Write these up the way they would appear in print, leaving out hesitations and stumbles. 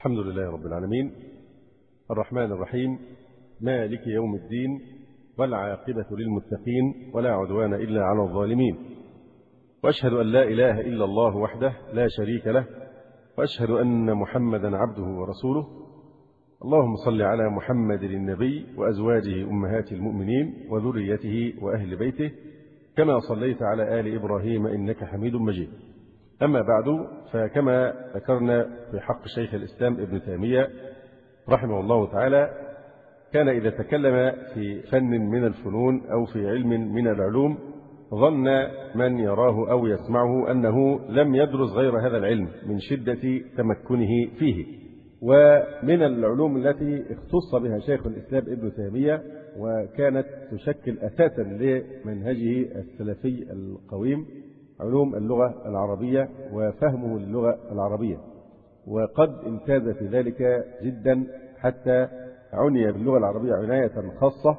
الحمد لله رب العالمين، الرحمن الرحيم، مالك يوم الدين، والعاقبة للمتقين، ولا عدوان إلا على الظالمين. وأشهد أن لا إله إلا الله وحده لا شريك له، وأشهد أن محمدا عبده ورسوله. اللهم صل على محمد النبي وأزواجه أمهات المؤمنين وذريته وأهل بيته كما صليت على آل إبراهيم إنك حميد مجيد. أما بعد، فكما ذكرنا في حق شيخ الإسلام ابن تيمية رحمه الله تعالى، كان إذا تكلم في فن من الفنون أو في علم من العلوم ظن من يراه أو يسمعه أنه لم يدرس غير هذا العلم من شدة تمكنه فيه. ومن العلوم التي اختص بها شيخ الإسلام ابن تيمية وكانت تشكل أساسا لمنهجه السلفي القويم علوم اللغة العربية وفهمه للغة العربية، وقد امتاز في ذلك جدا حتى عني باللغة العربية عناية خاصة،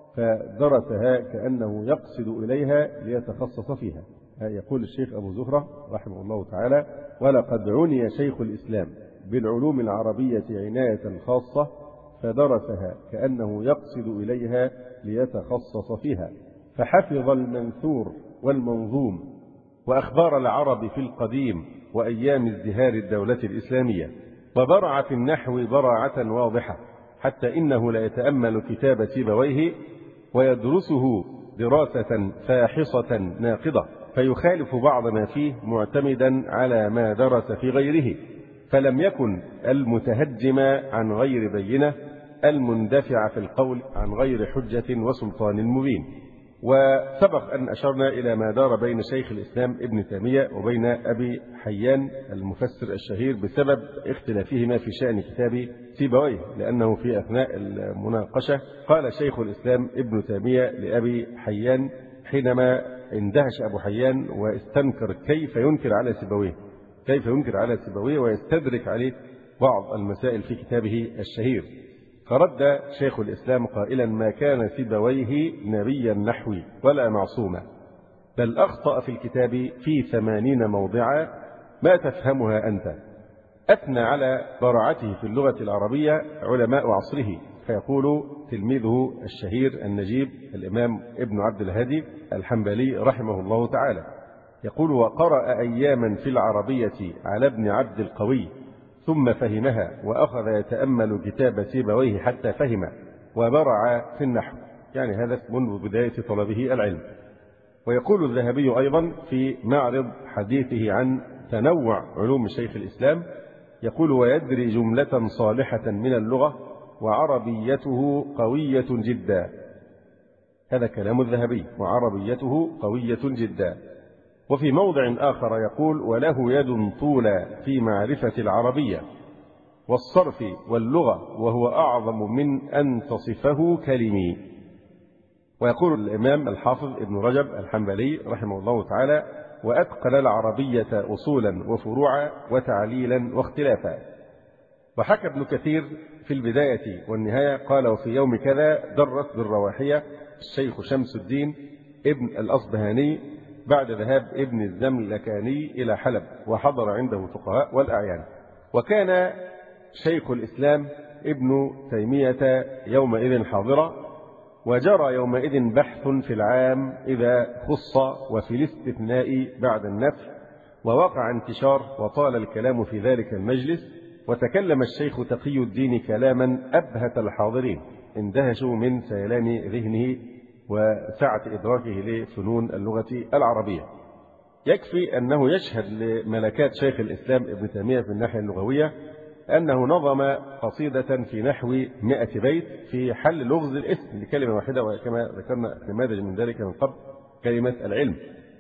فدرسها كأنه يقصد إليها ليتخصص فيها. يقول الشيخ أبو زهرة رحمه الله تعالى: ولقد عني شيخ الإسلام بالعلوم العربية عناية خاصة فدرسها كأنه يقصد إليها ليتخصص فيها، فحفظ المنثور والمنظوم وأخبار العرب في القديم وأيام ازدهار الدولة الإسلامية، وبرع في النحو براعة واضحة، حتى إنه لا يتأمل كتاب سيبويه ويدرسه دراسة فاحصة ناقضة، فيخالف بعض ما فيه معتمدا على ما درس في غيره، فلم يكن المتهجم عن غير بينة المندفع في القول عن غير حجة وسلطان مبين. وسبق أن أشرنا إلى ما دار بين شيخ الإسلام ابن تيمية وبين أبي حيان المفسر الشهير بسبب اختلافهما في شأن كتاب سيبويه، لأنه في أثناء المناقشة قال شيخ الإسلام ابن تيمية لأبي حيان حينما اندهش أبو حيان واستنكر كيف ينكر على سيبويه ويستدرك عليه بعض المسائل في كتابه الشهير، فرد شيخ الإسلام قائلا: ما كان سيبويه نبيا نحوي ولا معصوما، بل أخطأ في الكتاب في 80 موضعا ما تفهمها أنت. أثنى على براعته في اللغة العربية علماء عصره، فيقول تلميذه الشهير النجيب الإمام ابن عبد الهادي الحنبلي رحمه الله تعالى، يقول: وقرأ أياما في العربية على ابن عبد القوي ثم فهمها، وأخذ يتأمل كتاب سيبويه حتى فهم، وبرع في النحو، يعني هذا منذ بداية طلبه العلم. ويقول الذهبي أيضا في معرض حديثه عن تنوع علوم شيخ الإسلام، يقول: ويدري جملة صالحة من اللغة وعربيته قوية جدا. هذا كلام الذهبي: وعربيته قوية جدا. وفي موضع آخر يقول: وله يد طولى في معرفة العربية والصرف واللغة، وهو أعظم من أن تصفه كلمي. ويقول الإمام الحافظ ابن رجب الحنبلي رحمه الله تعالى: وأتقن العربية أصولا وفروعا وتعليلا واختلافا. وحكى ابن كثير في البداية والنهاية قال: وفي يوم كذا درس بالرواحية الشيخ شمس الدين ابن الأصبهاني بعد ذهاب ابن الزملكاني إلى حلب، وحضر عنده الفقهاء والأعيان. وكان شيخ الإسلام ابن تيمية يومئذ حاضرا، وجرى يومئذ بحث في العام إذا خص وفي الاستثناء بعد النفي، ووقع انتشار وطال الكلام في ذلك المجلس، وتكلم الشيخ تقي الدين كلاما أبهت الحاضرين، اندهشوا من سيلان ذهنه وسعة إدراكه لفنون اللغة العربية. يكفي أنه يشهد لملكات شيخ الإسلام ابن تيمية في الناحية اللغوية أنه نظم قصيدة في نحو 100 بيت في حل لغز الاسم لكلمة واحدة، وكما ذكرنا نماذج من ذلك من قبل كلمة العلم،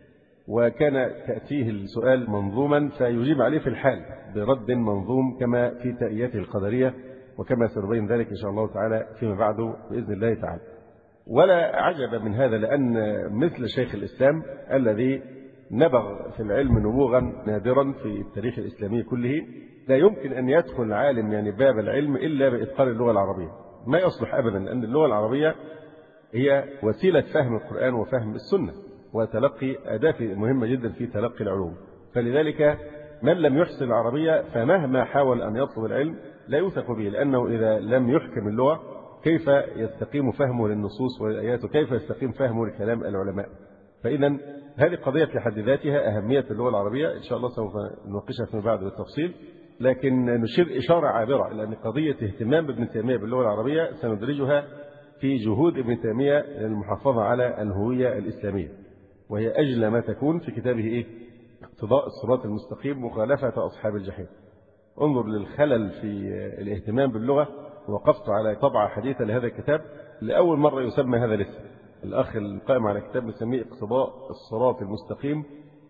وكان تأتيه السؤال منظوما فيجيب عليه في الحال برد منظوم كما في تأييته القدرية، وكما سنبين ذلك إن شاء الله تعالى فيما بعد بإذن الله تعالى. ولا عجب من هذا، لأن مثل شيخ الإسلام الذي نبغ في العلم نبوغا نادرا في التاريخ الإسلامي كله، لا يمكن أن يدخل عالم يعني باب العلم إلا بإتقان اللغة العربية. ما يصلح أبدا، لأن اللغة العربية هي وسيلة فهم القرآن وفهم السنة وتلقي أداة مهمة جدا في تلقي العلوم. فلذلك من لم يحسن العربية فمهما حاول أن يطلب العلم لا يوثق به، لأنه إذا لم يحكم اللغة كيف يستقيم فهمه للنصوص والآيات، وكيف يستقيم فهمه لكلام العلماء؟ فإذا هذه قضية في حد ذاتها، أهمية اللغة العربية إن شاء الله سوف نناقشها فيما بعد بالتفصيل، لكن نشير إشارة عابرة لأن قضية اهتمام ابن تيمية باللغة العربية سندرجها في جهود ابن تيمية للمحافظة على الهوية الإسلامية، وهي أجل ما تكون في كتابه اقتضاء الصراط المستقيم مخالفة أصحاب الجحيم. انظر للخلل في الاهتمام باللغة. وقفت على طبعة حديثة لهذا الكتاب، لأول مرة يسمى هذا الاسم. الأخ القائم على كتاب مسميه اقتضاء الصراط المستقيم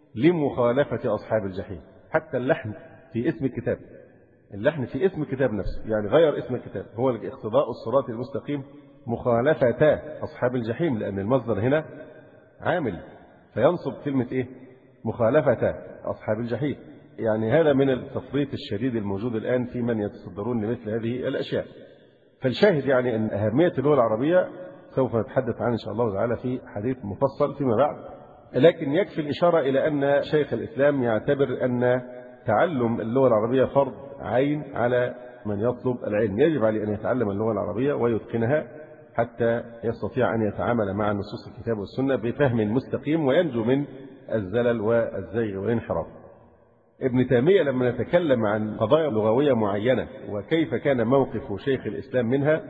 لمخالفة أصحاب الجحيم. حتى اللحن في اسم الكتاب، اللحن في اسم الكتاب نفسه، يعني غير اسم الكتاب، هو اقتضاء الصراط المستقيم مخالفة أصحاب الجحيم، لأن المصدر هنا عامل فينصب كلمة مخالفة أصحاب الجحيم. يعني هذا من التفريط الشديد الموجود الآن في من يتصدرون لمثل هذه الأشياء. فالشاهد يعني أن أهمية اللغة العربية سوف نتحدث عنها إن شاء الله تعالى في حديث مفصل فيما بعد، لكن يكفي الإشارة إلى أن شيخ الإسلام يعتبر أن تعلم اللغة العربية فرض عين على من يطلب العلم. يجب عليه أن يتعلم اللغة العربية ويتقنها حتى يستطيع أن يتعامل مع نصوص الكتاب والسنة بفهم مستقيم وينجو من الزلل والزيغ والانحراف. ابن تيمية لما نتكلم عن قضايا لغوية معينة وكيف كان موقف شيخ الإسلام منها،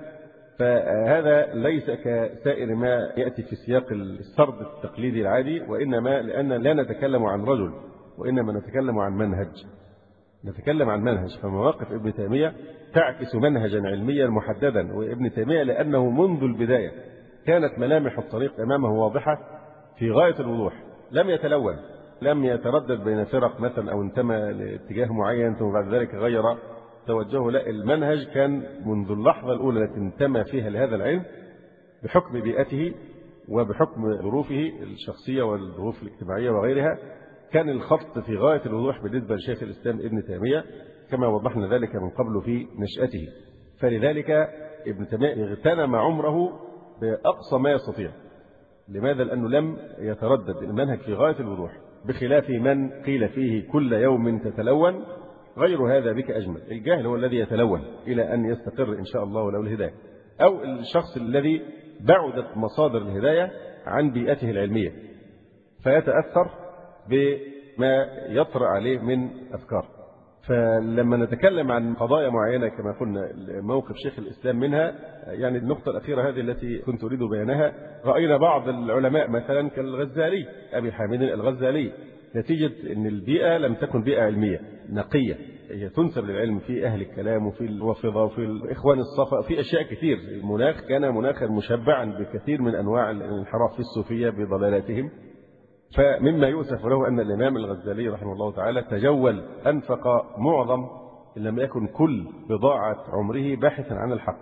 فهذا ليس كسائر ما يأتي في سياق السرد التقليدي العادي، وإنما لأن لا نتكلم عن رجل، وإنما نتكلم عن منهج. نتكلم عن منهج، فمواقف ابن تيمية تعكس منهجا علميا محددا. وابن تيمية لأنه منذ البداية كانت ملامح الطريق أمامه واضحة في غاية الوضوح، لم يتلون، لم يتردد بين فرق مثلا أو انتمى لاتجاه معين ثم بعد ذلك غير توجهه. لا، المنهج كان منذ اللحظة الأولى التي انتمى فيها لهذا العلم بحكم بيئته وبحكم ظروفه الشخصية والظروف الاجتماعية وغيرها، كان الخط في غاية الوضوح بالنسبة لشيخ الإسلام ابن تيمية كما وضحنا ذلك من قبل في نشأته. فلذلك ابن تيمية اغتنم عمره بأقصى ما يستطيع. لماذا؟ لأنه لم يتردد، المنهج في غاية الوضوح، بخلاف من قيل فيه كل يوم تتلون غير هذا بك أجمل. الجاهل هو الذي يتلون إلى أن يستقر إن شاء الله له الهداية، أو الشخص الذي بعدت مصادر الهداية عن بيئته العلمية فيتأثر بما يطرأ عليه من أفكار. فلما نتكلم عن قضايا معينة كما قلنا موقف شيخ الإسلام منها، يعني النقطة الأخيرة هذه التي كنت أريد بيانها، رأينا بعض العلماء مثلا كالغزالي، أبي حامد الغزالي، نتيجة أن البيئة لم تكن بيئة علمية نقية، هي تنسب للعلم في أهل الكلام وفي الوافضة وفي الإخوان الصفا، في أشياء كثير. المناخ كان مناخا مشبعا بكثير من أنواع الانحراف في الصوفية بضلالاتهم. فمما يؤسف له أن الإمام الغزالي رحمه الله تعالى تجول، أنفق معظم إن لم يكن كل بضاعة عمره باحثا عن الحق،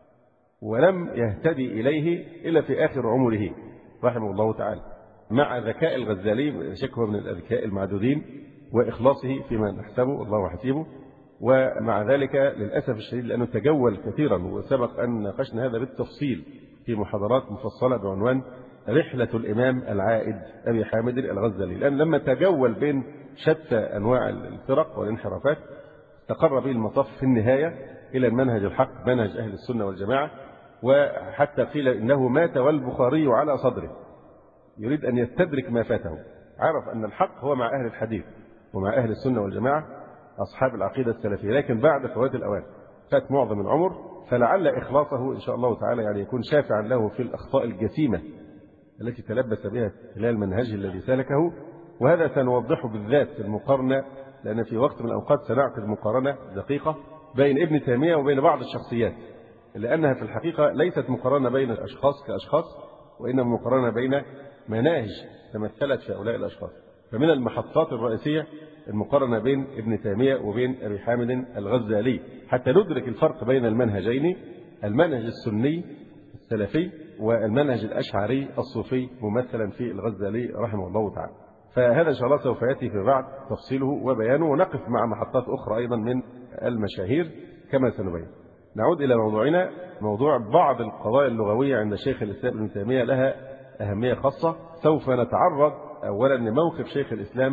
ولم يهتدي إليه إلا في آخر عمره رحمه الله تعالى، مع ذكاء الغزالي شكوى من الأذكياء المعدودين وإخلاصه فيما نحسبه الله حسيبه. ومع ذلك للأسف الشديد لأنه تجول كثيرا، وسبق أن ناقشنا هذا بالتفصيل في محاضرات مفصلة بعنوان رحلة الإمام العائد أبي حامد الغزالي، لأن لما تجول بين شتى أنواع الفرق والانحرافات استقر به المطاف في النهاية إلى المنهج الحق، منهج أهل السنة والجماعة. وحتى قيل إنه مات والبخاري على صدره، يريد أن يستدرك ما فاته، عرف أن الحق هو مع أهل الحديث ومع أهل السنة والجماعة أصحاب العقيدة السلفية، لكن بعد فوات الأوان فات معظم العمر، فلعل إخلاصه إن شاء الله تعالى يعني يكون شافعا له في الأخطاء الجسيمة التي تلبس بها خلال منهجه الذي سلكه. وهذا سنوضحه بالذات في المقارنة، لأن في وقت من الأوقات سنعقد مقارنة دقيقة بين ابن تيمية وبين بعض الشخصيات، لأنها في الحقيقة ليست مقارنة بين الأشخاص كأشخاص، وإنما مقارنة بين مناهج تمثلت في هؤلاء الأشخاص. فمن المحطات الرئيسية المقارنة بين ابن تيمية وبين أبي حامد الغزالي، حتى ندرك الفرق بين المنهجين، المنهج السني السلفي والمنهج الأشعري الصوفي ممثلا في الغزالي رحمه الله تعالى. فهذا إن شاء الله سوف يأتي في بعد تفصيله وبيانه، ونقف مع محطات أخرى أيضا من المشاهير كما سنبين. نعود إلى موضوعنا، موضوع بعض القضايا اللغوية عند شيخ الإسلام ابن تيمية لها أهمية خاصة. سوف نتعرض أولا لموقف شيخ الإسلام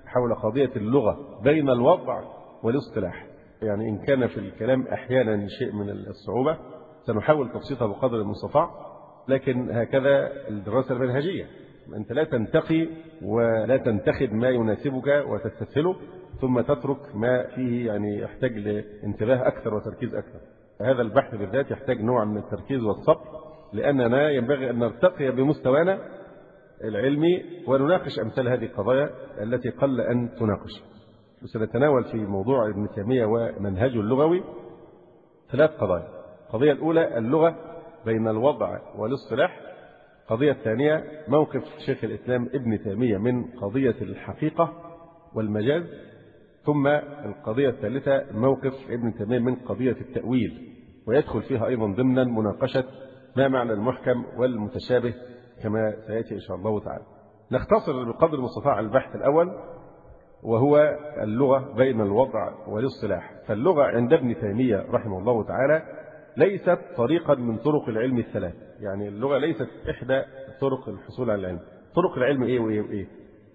حول قضية اللغة بين الوضع والاصطلاح. يعني إن كان في الكلام أحيانا شيء من الصعوبة سنحاول تبسيطها بقدر المستطاع، لكن هكذا الدراسة المنهجية، أنت لا تنتقي ولا تنتخب ما يناسبك وتستسهله ثم تترك ما فيه يعني يحتاج لانتباه أكثر وتركيز أكثر. هذا البحث بالذات يحتاج نوع من التركيز والصبر، لأننا ينبغي أن نرتقي بمستوانا العلمي ونناقش أمثال هذه القضايا التي قل أن تناقش. وسنتناول في موضوع ابن تيمية ومنهجه اللغوي 3 قضايا. القضية الأولى اللغة بين الوضع والاصطلاح. القضية الثانية موقف شيخ الإسلام ابن تيمية من قضية الحقيقة والمجاز. ثم القضية الثالثة موقف ابن تيمية من قضية التأويل، ويدخل فيها أيضا ضمنا مناقشة ما معنى المحكم والمتشابه كما سيأتي إن شاء الله تعالى. نختصر بقدر المستطاع البحث الأول وهو اللغة بين الوضع والاصطلاح. فاللغة عند ابن تيمية رحمه الله تعالى ليست طريقا من طرق العلم الثلاث. يعني اللغة ليست إحدى طرق الحصول على العلم. طرق العلم إيه وإيه وإيه؟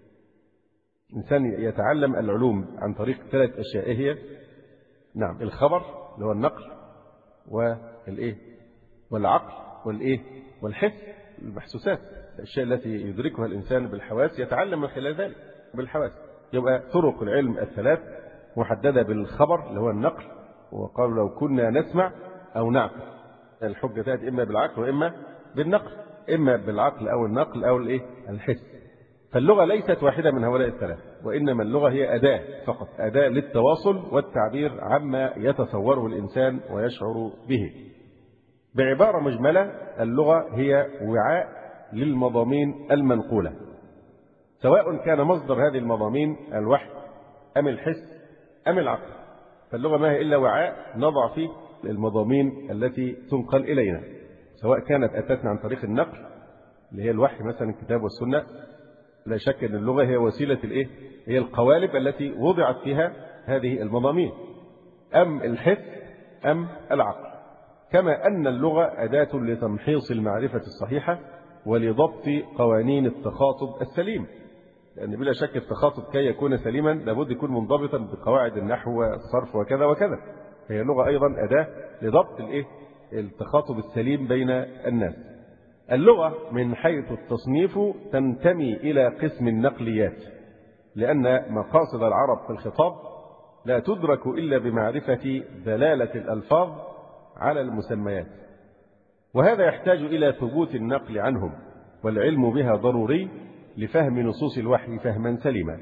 إنسان يتعلم العلوم عن طريق 3 أشياء. إيه هي؟ نعم، الخبر اللي هو النقل، والإيه؟ والعقل، والإيه؟ والحس، المحسوسات، الأشياء التي يدركها الإنسان بالحواس يتعلم من خلال ذلك بالحواس. يبقى طرق العلم ال3 محددة بالخبر اللي هو النقل، وقالوا لو كنا نسمع أو نعقل. الحجة تأتي إما بالعقل وإما بالنقل، إما بالعقل أو النقل أو الإيه؟ الحس. فاللغة ليست واحدة من هؤلاء ال3، وإنما اللغة هي أداة فقط، أداة للتواصل والتعبير عما يتصوره الإنسان ويشعر به. بعبارة مجملة اللغة هي وعاء للمضامين المنقولة، سواء كان مصدر هذه المضامين الوحي أم الحس أم العقل. فاللغة ما هي إلا وعاء نضع فيه المضامين التي تنقل إلينا، سواء كانت أتتنا عن طريق النقل اللي هي الوحي مثلا الكتاب والسنة. لا شك أن اللغة هي وسيلة الإيه؟ هي القوالب التي وضعت فيها هذه المضامين، أم الحس أم العقل. كما أن اللغة أداة لتمحيص المعرفة الصحيحة ولضبط قوانين التخاطب السليم، لأن بلا شك التخاطب كي يكون سليما لابد يكون منضبطا بقواعد النحو والصرف وكذا وكذا. فهي اللغة أيضا أداة لضبط التخاطب السليم بين الناس. اللغة من حيث التصنيف تنتمي إلى قسم النقليات، لأن مقاصد العرب في الخطاب لا تدرك إلا بمعرفة دلالة الألفاظ على المسميات، وهذا يحتاج إلى ثبوت النقل عنهم، والعلم بها ضروري لفهم نصوص الوحي فهما سليما،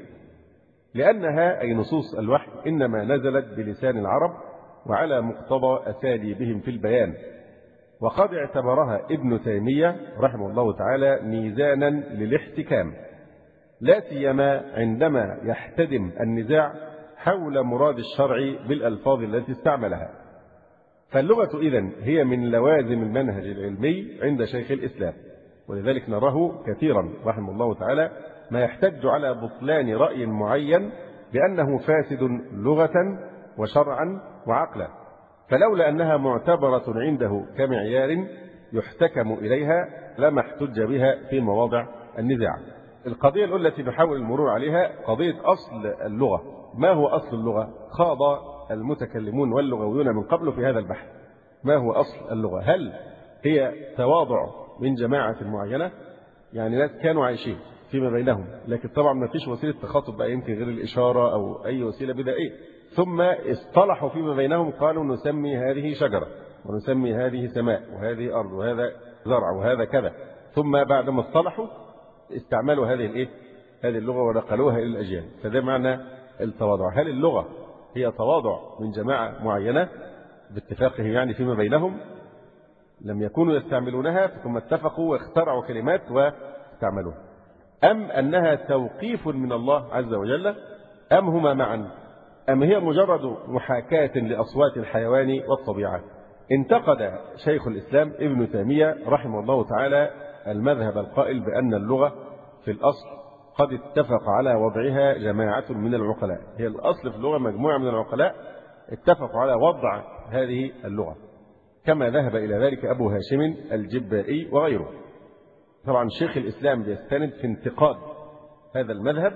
لأنها أي نصوص الوحي إنما نزلت بلسان العرب وعلى مقتضى أساليبهم في البيان. وقد اعتبرها ابن تيمية رحمه الله تعالى ميزانا للاحتكام، لا سيما عندما يحتدم النزاع حول مراد الشرع بالألفاظ التي استعملها. فاللغة إذن هي من لوازم المنهج العلمي عند شيخ الإسلام، ولذلك نراه كثيرا رحمه الله تعالى ما يحتج على بطلان رأي معين بأنه فاسد لغة وشرعا وعقلا، فلولا أنها معتبرة عنده كمعيار يحتكم إليها لما احتج بها في مواضع النزاع. القضية الأولى التي نحاول المرور عليها قضية أصل اللغة. ما هو أصل اللغة؟ خاض المتكلمون واللغويون من قبل في هذا البحث. ما هو أصل اللغة؟ هل هي تواضع من جماعة معينة؟ يعني ناس كانوا عايشين فيما بينهم، لكن طبعا ما فيش وسيلة تخاطب بقى يمكن غير الإشارة أو أي وسيلة بدائية، ثم اصطلحوا فيما بينهم قالوا نسمي هذه شجرة ونسمي هذه سماء وهذه أرض وهذا زرع وهذا كذا، ثم بعد ما اصطلحوا استعملوا هذه اللغة ونقلوها إلى الأجيال. فده معنى التواضع. هل اللغة هي تواضع من جماعة معينة باتفاقهم يعني فيما بينهم لم يكونوا يستعملونها ثم اتفقوا واخترعوا كلمات واستعملوها، أم أنها توقيف من الله عز وجل، أم هما معا، أم هي مجرد محاكاة لأصوات الحيوان والطبيعة؟ انتقد شيخ الإسلام ابن تيمية رحمه الله تعالى المذهب القائل بأن اللغة في الأصل قد اتفق على وضعها جماعة من العقلاء. هي الأصل في اللغة مجموعة من العقلاء اتفقوا على وضع هذه اللغة، كما ذهب إلى ذلك أبو هاشم الجبائي وغيره. طبعا شيخ الإسلام يستند في انتقاد هذا المذهب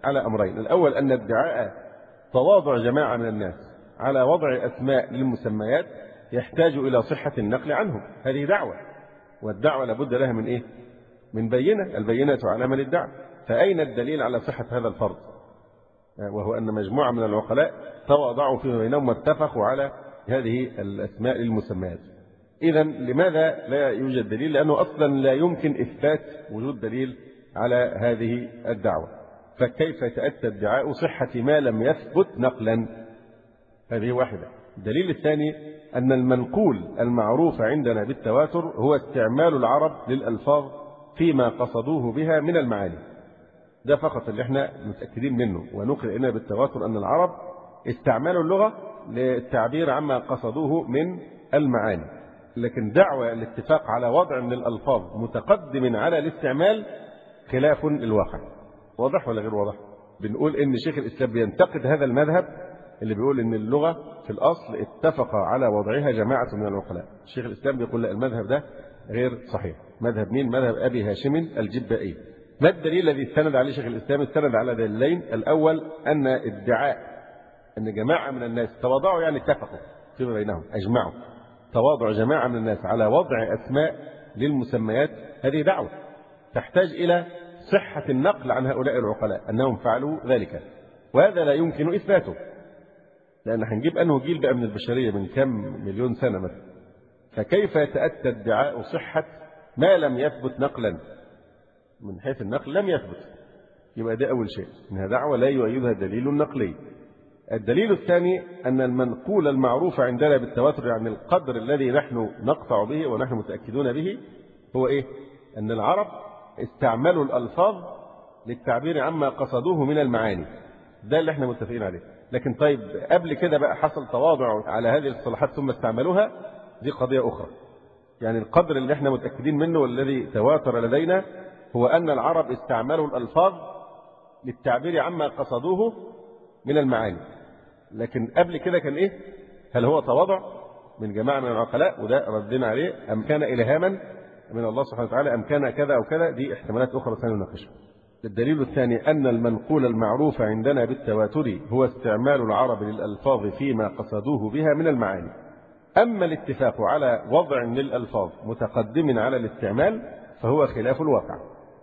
على أمرين: الأول أن ادعاء تواضع جماعة من الناس على وضع أسماء للمسميات يحتاج إلى صحة النقل عنهم، هذه دعوة، والدعوة لابد لها من إيه؟ من بينة، البينة على من ادعى. فأين الدليل على صحة هذا الفرض؟ وهو أن مجموعة من العقلاء تواضعوا فيما بينهم واتفقوا على هذه الأسماء للمسميات. إذا لماذا لا يوجد دليل؟ لأنه أصلا لا يمكن إثبات وجود دليل على هذه الدعوة، فكيف يتأتى ادعاء صحة ما لم يثبت نقلا؟ هذه واحدة. الدليل الثاني أن المنقول المعروف عندنا بالتواتر هو استعمال العرب للألفاظ فيما قصدوه بها من المعاني. ده فقط اللي احنا متأكدين منه، ونقل إلينا بالتواتر أن العرب استعملوا اللغة للتعبير عما قصدوه من المعاني. لكن دعوة الاتفاق على وضع من الألفاظ متقدم على الاستعمال خلاف الواقع. واضح ولا غير واضح؟ بنقول إن شيخ الإسلام بينتقد هذا المذهب اللي بيقول إن اللغة في الأصل اتفق على وضعها جماعة من العقلاء. شيخ الإسلام بيقول لا، المذهب ده غير صحيح. مذهب مين؟ مذهب أبي هاشم الجبائي. ما الدليل الذي استند عليه شيخ الإسلام؟ استند على دليلين: الأول أن ادعاء أن جماعة من الناس تواضعوا، يعني اتفقوا فيما بينهم، أجمعوا، تواضع جماعة من الناس على وضع أسماء للمسميات، هذه دعوة تحتاج إلى صحة النقل عن هؤلاء العقلاء أنهم فعلوا ذلك، وهذا لا يمكن إثباته، لأن هنجيب أنه جيل بقى من البشرية من كم مليون سنة مثلا، فكيف يتأتى ادعاء صحة ما لم يثبت نقلا؟ من حيث النقل لم يثبت، يبقى ده أول شيء، إنها دعوة لا يؤيدها دليل نقلي. الدليل الثاني أن المنقول المعروف عندنا بالتواتر، يعني القدر الذي نحن نقطع به ونحن متأكدون به، هو إيه؟ أن العرب استعملوا الألفاظ للتعبير عما قصدوه من المعاني، ده اللي احنا متفقين عليه. لكن طيب قبل كده بقى حصل تواضع على هذه الصلاحات ثم استعملوها، دي قضية أخرى. يعني القدر اللي احنا متأكدين منه والذي تواتر لدينا هو أن العرب استعملوا الألفاظ للتعبير عما قصدوه من المعاني. لكن قبل كده كان إيه؟ هل هو تواضع من جماعة من العقلاء وده ردنا عليه، أم كان إلهاما من الله سبحانه وتعالى، أم كان كذا أو كذا؟ دي احتمالات أخرى سنناقشها. الدليل الثاني أن المنقول المعروف عندنا بالتواتر هو استعمال العرب للألفاظ فيما قصدوه بها من المعاني. أما الاتفاق على وضع للألفاظ متقدم على الاستعمال فهو خلاف الواقع.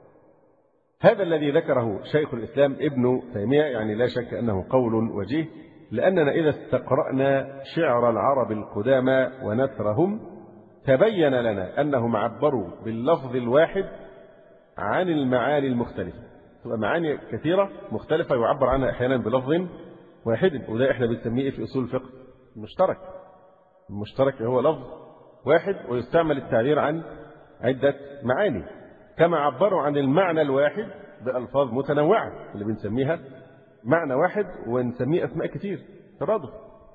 هذا الذي ذكره شيخ الإسلام ابن تيمية يعني لا شك أنه قول وجيه، لأننا إذا استقرأنا شعر العرب القدامى ونثرهم تبين لنا أنهم عبروا باللفظ الواحد عن المعاني المختلفة. تبقى معاني كثيرة مختلفة يعبر عنها أحيانا بلفظ واحد، وده إحنا بنسميه في أصول الفقه المشترك. المشترك هو لفظ واحد ويستعمل التعبير عن عدة معاني، كما عبروا عن المعنى الواحد بألفاظ متنوعة اللي بنسميها معنى واحد ونسميه أسماء كثير ترادف.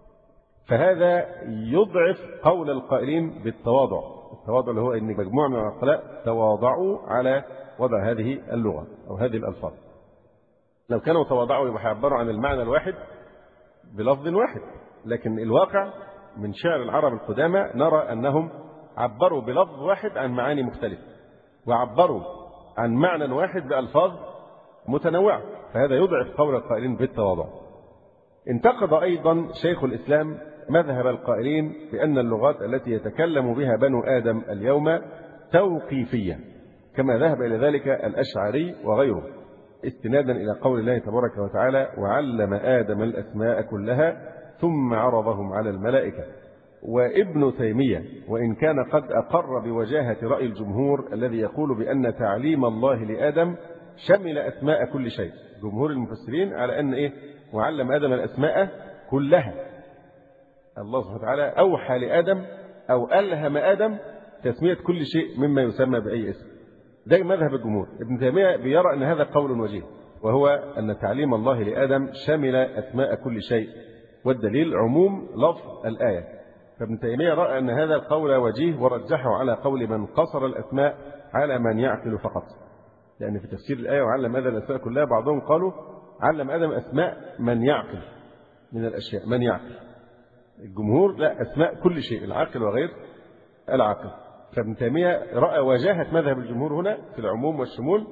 فهذا يضعف قول القائلين بالتواضع. التواضع اللي هو أن مجموعة من العقلاء تواضعوا على وضع هذه اللغة أو هذه الألفاظ. لو كانوا تواضعوا يبقى يعبروا عن المعنى الواحد بلفظ واحد، لكن الواقع من شعر العرب القدامى نرى أنهم عبروا بلفظ واحد عن معاني مختلفة، وعبروا عن معنى واحد بألفاظ متنوعة، فهذا يضعف قول القائلين بالتواضع. انتقد أيضا شيخ الإسلام مذهب القائلين بأن اللغات التي يتكلم بها بنو آدم اليوم توقيفية، كما ذهب إلى ذلك الأشعري وغيره، استنادا إلى قول الله تبارك وتعالى: وعلم آدم الأسماء كلها ثم عرضهم على الملائكة. وابن تيمية وإن كان قد أقر بوجاهة رأي الجمهور الذي يقول بأن تعليم الله لآدم شمل أسماء كل شيء، جمهور المفسرين على أن إيه؟ وعلم آدم الأسماء كلها. الله سبحانه وتعالى أوحى لآدم أو ألهم آدم تسمية كل شيء مما يسمى بأي اسم. ده مذهب الجمهور. ابن تيمية بيرى أن هذا قول وجيه، وهو أن تعليم الله لآدم شمل أسماء كل شيء، والدليل عموم لفظ الآية. فابن تيمية رأى أن هذا القول وجيه ورجحه على قول من قصر الأسماء على من يعقل فقط، لأن في تفسير الآية وعلم آدم الأسماء كلها بعضهم قالوا علم آدم أسماء من يعقل من الأشياء، من يعقل. الجمهور لا، أسماء كل شيء، العاقل وغير العاقل. فابن تيمية رأى وجاهة مذهب الجمهور هنا في العموم والشمول،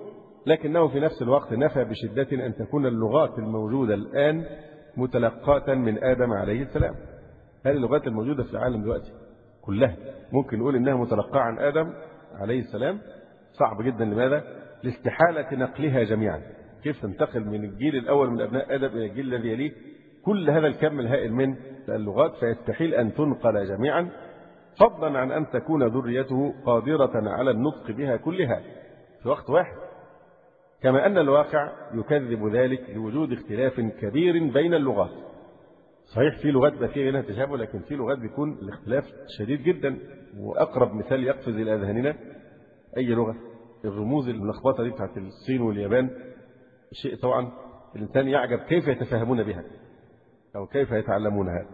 لكنه في نفس الوقت نفى بشدة أن تكون اللغات الموجودة الآن متلقاة من آدم عليه السلام. هذه اللغات الموجودة في العالم دلوقتي كلها ممكن نقول إنها متلقاة عن آدم عليه السلام؟ صعب جدا. لماذا؟ لاستحالة نقلها جميعا. كيف تنتقل من الجيل الأول من أبناء آدم إلى الجيل الذي يليه كل هذا الكم الهائل من اللغات؟ فيستحيل أن تنقل جميعا، فضلا عن أن تكون ذريته قادرة على النطق بها كلها في وقت واحد. كما أن الواقع يكذب ذلك لوجود اختلاف كبير بين اللغات. صحيح في لغات بقى فيها تشابه، لكن في لغات بيكون الاختلاف شديد جدا. وأقرب مثال يقفز إلى أذهاننا أي لغة؟ الرموز الملخبطة دي بتاعت الصين واليابان. شيء طبعا الإنسان يعجب كيف يتفاهمون بها أو كيف يتعلمونها.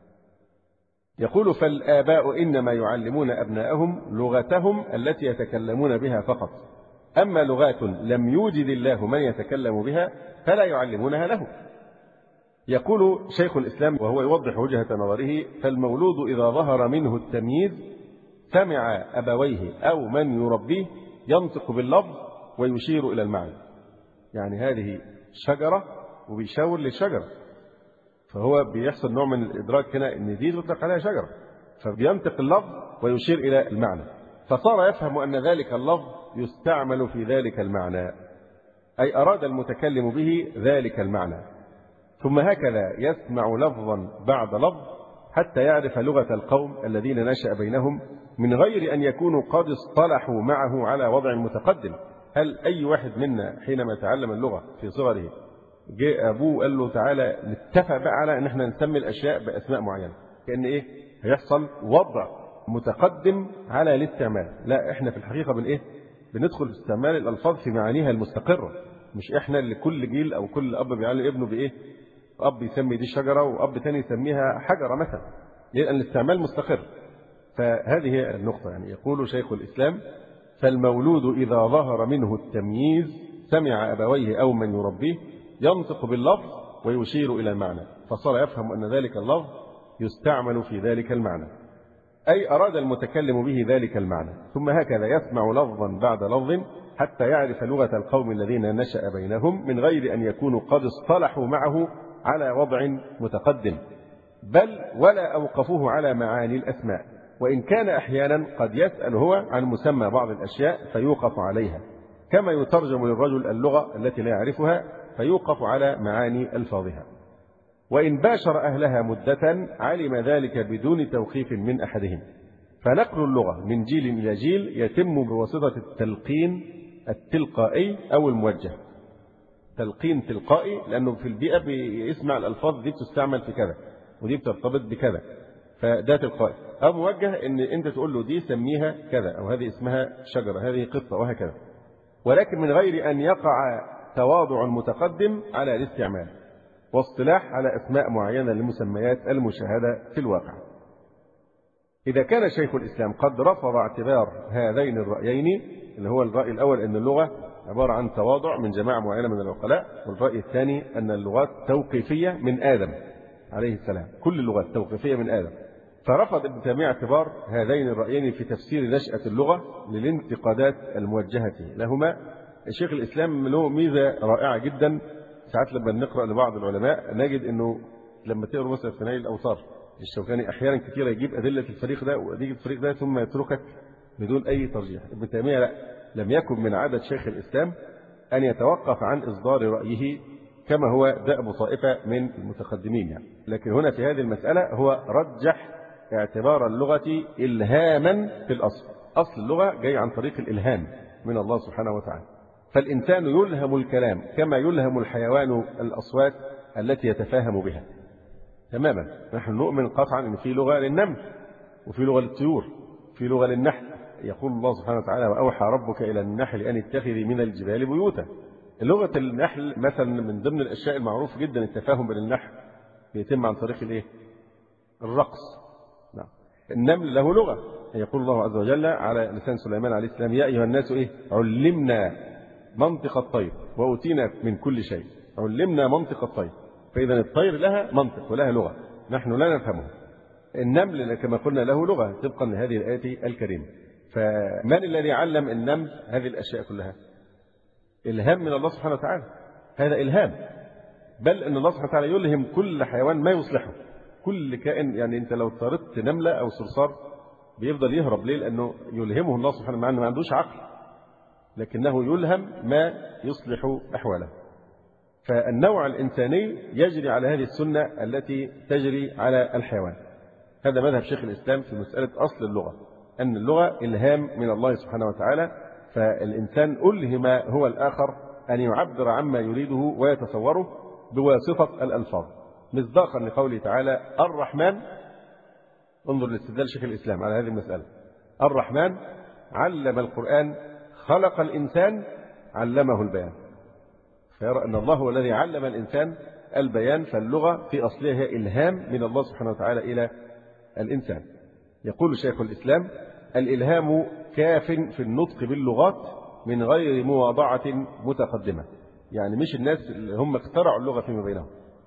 يقول: فالآباء إنما يعلمون أبناءهم لغتهم التي يتكلمون بها فقط، أما لغات لم يوجد الله من يتكلم بها فلا يعلمونها له. يقول شيخ الإسلام وهو يوضح وجهة نظره: فالمولود إذا ظهر منه التمييز سمع أبويه أو من يربيه ينطق باللفظ ويشير إلى المعنى. يعني هذه شجرة وبيشاور للشجرة، فهو بيحصل نوع من الإدراك هنا إن دي تطلق عليها شجرة، فبينطق اللفظ ويشير إلى المعنى، فصار يفهم أن ذلك اللفظ يستعمل في ذلك المعنى، أي أراد المتكلم به ذلك المعنى. ثم هكذا يسمع لفظا بعد لفظ حتى يعرف لغة القوم الذين نشأ بينهم من غير أن يكونوا قد اصطلحوا معه على وضع متقدم. هل أي واحد منا حينما تعلم اللغة في صغره جاء أبوه قال له تعالى نتفق بقى على أن احنا نسمي الأشياء بأسماء معينة، كأن إيه هيحصل وضع متقدم على الاستعمال؟ لا، احنا في الحقيقة بندخل في استعمال الألفاظ في معانيها المستقرة. مش احنا اللي كل جيل أو كل أب بيعلم ابنه بإيه، أب يسمي دي شجرة وأب تاني يسميها حجرة مثلا، لأن الاستعمال مستقر. فهذه هي النقطة. يعني يقول شيخ الإسلام: فالمولود إذا ظهر منه التمييز سمع أبويه أو من يربيه ينطق باللفظ ويشير إلى المعنى، فصار يفهم أن ذلك اللفظ يستعمل في ذلك المعنى، أي أراد المتكلم به ذلك المعنى. ثم هكذا يسمع لفظا بعد لفظ حتى يعرف لغة القوم الذين نشأ بينهم من غير أن يكونوا قد اصطلحوا معه على وضع متقدم، بل ولا أوقفوه على معاني الأسماء، وإن كان أحيانا قد يسأل هو عن مسمى بعض الأشياء فيوقف عليها، كما يترجم للرجل اللغة التي لا يعرفها فيوقف على معاني ألفاظها. وإن باشر أهلها مدة علم ذلك بدون توقيف من أحدهم. فنقل اللغة من جيل إلى جيل يتم بواسطة التلقين التلقائي أو الموجه. تلقين تلقائي لأنه في البيئة بيسمع الألفاظ دي بتستعمل في كذا ودي بترتبط بكذا، فده تلقائي. أو موجه إن أنت تقول له دي سميها كذا، أو هذه اسمها شجرة، هذه قطة، وهكذا، ولكن من غير أن يقع تواضع متقدم على الاستعمال واصطلاح على أسماء معينة للمسميات المشاهدة في الواقع. إذا كان شيخ الإسلام قد رفض اعتبار هذين الرأيين، اللي هو الرأي الأول أن اللغة عبارة عن تواضع من جماعة معينة من العقلاء، والرأي الثاني أن اللغات توقيفية من آدم عليه السلام، كل اللغات توقيفية من آدم، فرفض ابن تيمية اعتبار هذين الرأيين في تفسير نشأة اللغة للانتقادات الموجهة لهما. الشيخ الإسلام له ميزة رائعة جدا. ساعات لما نقرأ لبعض العلماء نجد أنه لما تقرأ مثلا في نيل الأوطار الشوكاني أحيانا كثيرة يجيب أدلة الفريق ده وأدلة الفريق ده ثم يتركك بدون أي ترجيح. ابن تيمية لا، لم يكن من عادة شيخ الإسلام أن يتوقف عن إصدار رأيه كما هو دأب طائفة من المتقدمين يعني. لكن هنا في هذه المسألة هو رجح اعتبار اللغة إلهاما في الأصل. أصل اللغة جاي عن طريق الإلهام من الله سبحانه وتعالى، فالإنسان يلهم الكلام كما يلهم الحيوان الأصوات التي يتفاهم بها تماما. نحن نؤمن قطعا أن في لغة للنمل وفي لغة للطيور في لغة للنحل. يقول الله سبحانه وتعالى: وأوحى ربك إلى النحل أن اتخذي من الجبال بيوتا. لغة النحل مثلا من ضمن الأشياء المعروف جدا التفاهم بين النحل بيتم عن طريق الإيه؟ الرقص. نعم. النمل له لغة. يقول الله عز وجل على لسان سليمان عليه السلام: يا أيها الناس علمنا منطق الطير وأوتينا من كل شيء. علمنا منطق الطير، فإذا الطير لها منطق ولها لغة نحن لا نفهمها. النمل كما قلنا له لغة طبقا لهذه الآية الكريمة. فمن الذي علم النمل هذه الأشياء كلها؟ إلهام من الله سبحانه وتعالى، هذا إلهام، بل أن الله سبحانه وتعالى يلهم كل حيوان ما يصلحه، كل كائن. يعني أنت لو طردت نملة أو صرصار بيفضل يهرب ليه؟ لأنه يلهمه الله سبحانه وتعالى، ما عندوش عقل، لكنه يلهم ما يصلح أحواله. فالنوع الإنساني يجري على هذه السنة التي تجري على الحيوان. هذا مذهب شيخ الإسلام في مسألة أصل اللغة، أن اللغة إلهام من الله سبحانه وتعالى، فالإنسان ألهم هو الآخر أن يعبر عما يريده ويتصوره بواسطة الألفاظ، مصداقا لقوله تعالى الرحمن. انظر لاستدلال شيخ الإسلام على هذه المسألة. الرحمن علم القرآن، خلق الإنسان، علمه البيان. فيرى أن الله هو الذي علم الإنسان البيان، فاللغة في أصلها هي إلهام من الله سبحانه وتعالى إلى الإنسان. يقول شيخ الإسلام الإلهام كاف في النطق باللغات من غير مواضعة متقدمة. يعني مش الناس اللي هم اخترعوا اللغة فيما بينهم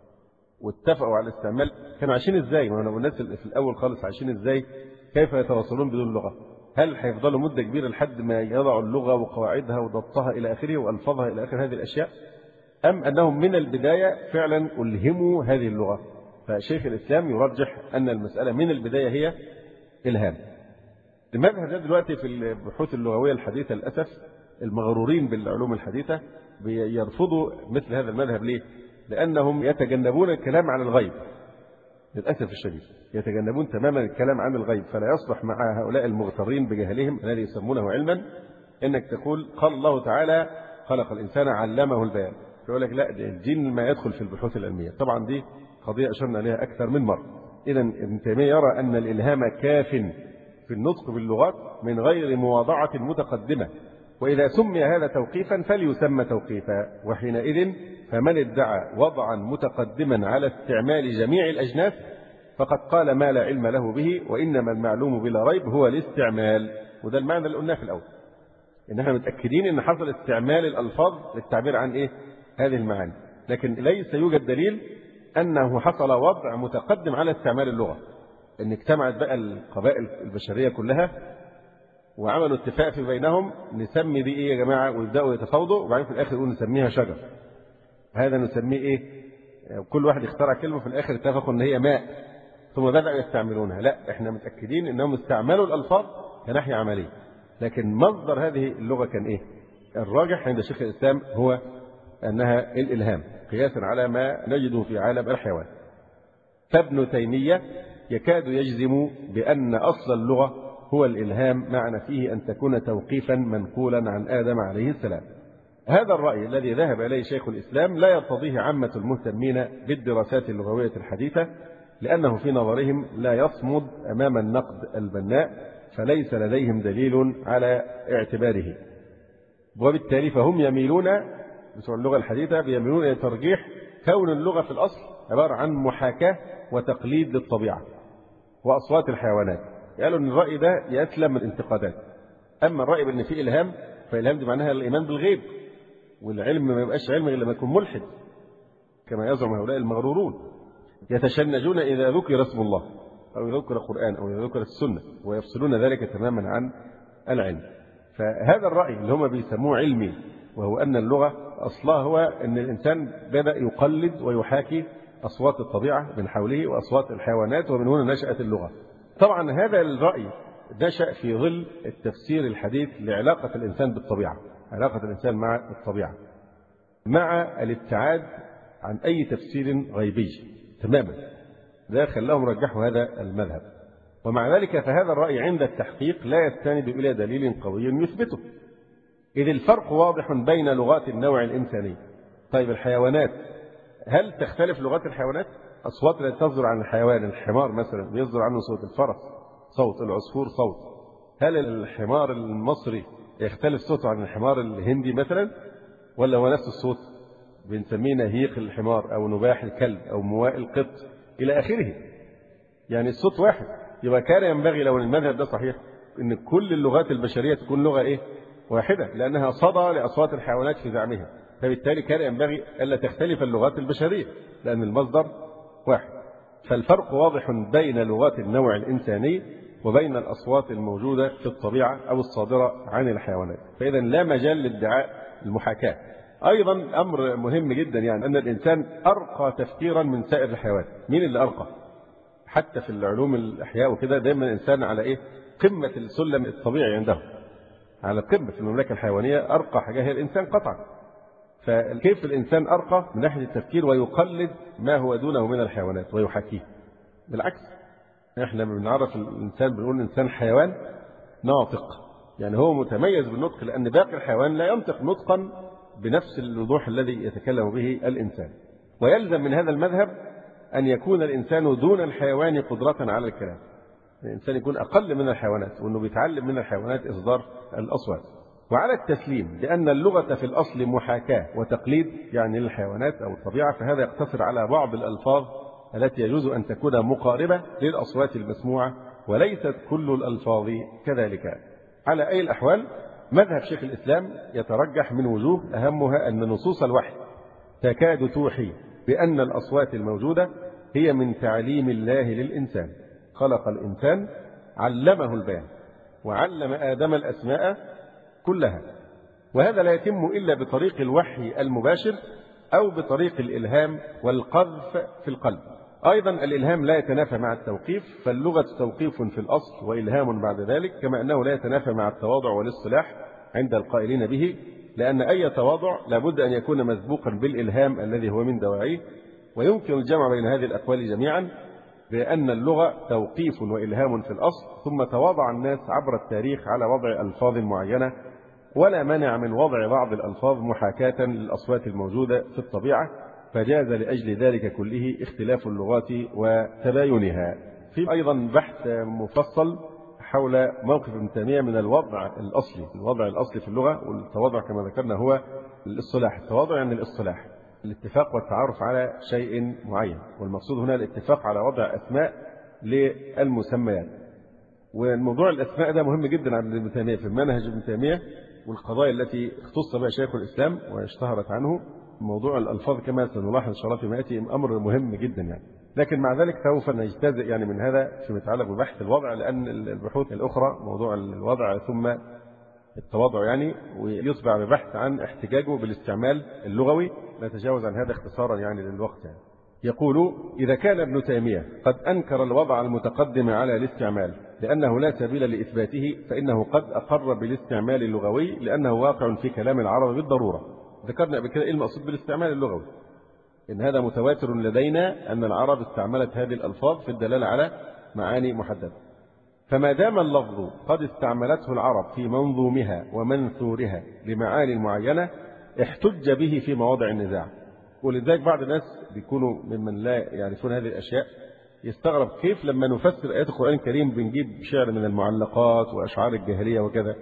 واتفقوا على الاستعمال كانوا عايشين ازاي؟ ما هو الناس في الأول خالص عايشين ازاي؟ كيف يتواصلون بدون لغة؟ هل هيفضلوا مدة كبيرة لحد ما يضعوا اللغة وقواعدها وضبطها إلى آخره وألفاظها إلى آخر هذه الأشياء؟ أم أنهم من البداية فعلا ألهموا هذه اللغة؟ فشيخ الإسلام يرجح أن المسألة من البداية هي إلهام. المذهب ده دلوقتي في البحوث اللغوية الحديثة للأسف المغرورين بالعلوم الحديثة بيرفضوا مثل هذا المذهب. ليه؟ لأنهم يتجنبون الكلام عن الغيب، للأسف الشديد يتجنبون تماما الكلام عن الغيب. فلا يصلح مع هؤلاء المغترين بجهلهم الذي يسمونه علما إنك تقول قال الله تعالى خلق الإنسان علمه البيان، يقول لك لا الدين ما يدخل في البحوث العلمية. طبعا دي قضية أشرنا عليها أكثر من مرة. إذا ابن تيمية يرى أن الإلهام كاف في النطق باللغات من غير مواضعة متقدمة، وإذا سمي هذا توقيفا فليسمى توقيفا، وحينئذ فمن ادعى وضعا متقدما على استعمال جميع الأجناس فقد قال ما لا علم له به، وإنما المعلوم بلا ريب هو الاستعمال. وده المعنى اللي قلناه في الأول، إن احنا متأكدين إن حصل استعمال الألفاظ للتعبير عن إيه؟ هذه المعاني، لكن ليس يوجد دليل أنه حصل وضع متقدم على استعمال اللغة، إن اجتمعت بقى القبائل البشرية كلها وعملوا اتفاق في بينهم نسمي دي إيه يا جماعة، ويبدأوا يتفاوضوا وبعدين في الآخر يقولوا نسميها شجر، هذا نسميه إيه؟ كل واحد اخترع كلمة في الآخر اتفقوا إن هي ماء ثم بدأوا يستعملونها. لا، احنا متأكدين إنهم استعملوا الألفاظ كناحية عملية، لكن مصدر هذه اللغة كان إيه؟ الراجح عند شيخ الإسلام هو أنها الإلهام قياسا على ما نجده في عالم الحيوان. فابن تيمية يكاد يجزم بأن أصل اللغة هو الإلهام، معنى فيه أن تكون توقيفا منقولا عن آدم عليه السلام. هذا الرأي الذي ذهب إليه شيخ الإسلام لا يرتضيه عامة المهتمين بالدراسات اللغوية الحديثة، لأنه في نظرهم لا يصمد أمام النقد البناء، فليس لديهم دليل على اعتباره، وبالتالي فهم يميلون بتوع اللغة الحديثة بيميلون إلى ترجيح كون اللغة في الأصل عبارة عن محاكاة وتقليد للطبيعة وأصوات الحيوانات. قالوا إن الرأي ده يسلم من الانتقادات. أما الرأي بأن فيه إلهام، فإلهام دي معناها الإيمان بالغيب، والعلم ما يبقاش علم إلا لما يكون ملحد كما يزعم هؤلاء المغرورون، يتشنجون إذا ذكر اسم الله أو يذكر القرآن أو يذكر السنة ويفصلون ذلك تماما عن العلم. فهذا الرأي اللي هم بيسموه علمي، وهو أن اللغة أصلها هو أن الإنسان بدأ يقلد ويحاكي أصوات الطبيعة من حوله وأصوات الحيوانات، ومن هنا نشأت اللغة. طبعا هذا الرأي نشأ في ظل التفسير الحديث لعلاقة الإنسان بالطبيعة، علاقة الإنسان مع الطبيعة، مع الابتعاد عن أي تفسير غيبي تماما. ده خلاهم رجحوا هذا المذهب. ومع ذلك فهذا الرأي عند التحقيق لا يستند إلى دليل قوي يثبته، إذ الفرق واضح بين لغات النوع الإنساني. طيب الحيوانات، هل تختلف لغات الحيوانات؟ أصوات التي تصدر عن الحيوان، الحمار مثلا بيصدر عنه صوت، الفرس صوت، العصفور صوت. هل الحمار المصري يختلف صوته عن الحمار الهندي مثلا، ولا هو نفس الصوت؟ بنسميه نهيق الحمار أو نباح الكلب أو مواء القط إلى آخره، يعني الصوت واحد. يبقى كان ينبغي لو المذهب ده صحيح إن كل اللغات البشرية تكون لغة إيه؟ واحدة، لأنها صدى لأصوات الحيوانات في زعمها، فبالتالي كان ينبغي ألا تختلف اللغات البشرية لأن المصدر واحد. فالفرق واضح بين لغات النوع الإنساني وبين الأصوات الموجودة في الطبيعة أو الصادرة عن الحيوانات. فإذا لا مجال لادعاء المحاكاة. أيضا أمر مهم جدا، يعني أن الإنسان أرقى تفكيرا من سائر الحيوانات. مين اللي أرقى؟ حتى في العلوم الأحياء وكده دايما الإنسان على إيه؟ قمة السلم الطبيعي عنده، على قمة في المملكة الحيوانية أرقى حاجة هي الإنسان قطعا. فكيف الإنسان أرقى من ناحية التفكير ويقلد ما هو دونه من الحيوانات ويحاكيه؟ بالعكس، إحنا بنعرف الإنسان بنقول إنسان حيوان ناطق، يعني هو متميز بالنطق، لأن باقي الحيوان لا ينطق نطقا بنفس الوضوح الذي يتكلم به الإنسان. ويلزم من هذا المذهب أن يكون الإنسان دون الحيوان قدرة على الكلام. الإنسان يكون أقل من الحيوانات، وأنه بيتعلم من الحيوانات إصدار الأصوات. وعلى التسليم بأن اللغة في الأصل محاكاة وتقليد يعني للحيوانات أو الطبيعة، فهذا يقتصر على بعض الألفاظ التي يجوز أن تكون مقاربة للأصوات المسموعة، وليست كل الألفاظ كذلك. على أي الأحوال مذهب شيخ الإسلام يترجح من وجوه، أهمها أن نصوص الوحي تكاد توحي بأن الأصوات الموجودة هي من تعليم الله للإنسان. خلق الإنسان علمه البيان وعلم آدم الأسماء كلها، وهذا لا يتم إلا بطريق الوحي المباشر أو بطريق الإلهام والقذف في القلب. أيضا الإلهام لا يتنافى مع التوقيف، فاللغة توقيف في الأصل وإلهام بعد ذلك، كما أنه لا يتنافى مع التواضع والاصطلاح عند القائلين به، لأن أي تواضع لابد أن يكون مسبوقا بالإلهام الذي هو من دواعيه. ويمكن الجمع بين هذه الأقوال جميعا بأن اللغة توقيف وإلهام في الأصل، ثم تواضع الناس عبر التاريخ على وضع ألفاظ معينة، ولا مانع من وضع بعض الألفاظ محاكاة للأصوات الموجودة في الطبيعة، فجاز لأجل ذلك كله اختلاف اللغات وتباينها. في أيضا بحث مفصل حول موقف ابن تيمية من الوضع الأصلي في اللغة، والتواضع كما ذكرنا هو الاصطلاح. التواضع يعني الاصطلاح، الاتفاق والتعارف على شيء معين، والمقصود هنا الاتفاق على وضع أسماء للمسميات. والموضوع الأسماء ده مهم جدا عند ابن تيمية في منهج ابن تيمية، والقضايا التي اختص بها شيخ الإسلام واشتهرت عنه. موضوع الألفاظ كما سنلاحظ إن شاء الله فيما يأتي أمر مهم جدا يعني. لكن مع ذلك سوف نجتزئ يعني من هذا فيما يتعلق ببحث الوضع، لأن البحوث الأخرى موضوع الوضع ثم التواضع يعني، ويتبع ببحث عن احتجاجه بالاستعمال اللغوي، نتجاوز عن هذا اختصارا يعني للوقت يعني. يقول: إذا كان ابن تيمية قد أنكر الوضع المتقدم على الاستعمال لأنه لا سبيل لإثباته، فإنه قد أقر بالاستعمال اللغوي لأنه واقع في كلام العرب بالضرورة. ذكرنا قبل كده إيه المقصود بالاستعمال اللغوي، إن هذا متواتر لدينا أن العرب استعملت هذه الألفاظ في الدلالة على معاني محددة. فما دام اللفظ قد استعملته العرب في منظومها ومنثورها لمعاني معينة احتج به في مواضع النزاع. ولذلك بعض الناس بيكونوا ممن لا يعرفون هذه الأشياء يستغرب كيف لما نفسر آيات القرآن الكريم بنجيب شعر من المعلقات وأشعار الجاهلية وكذا.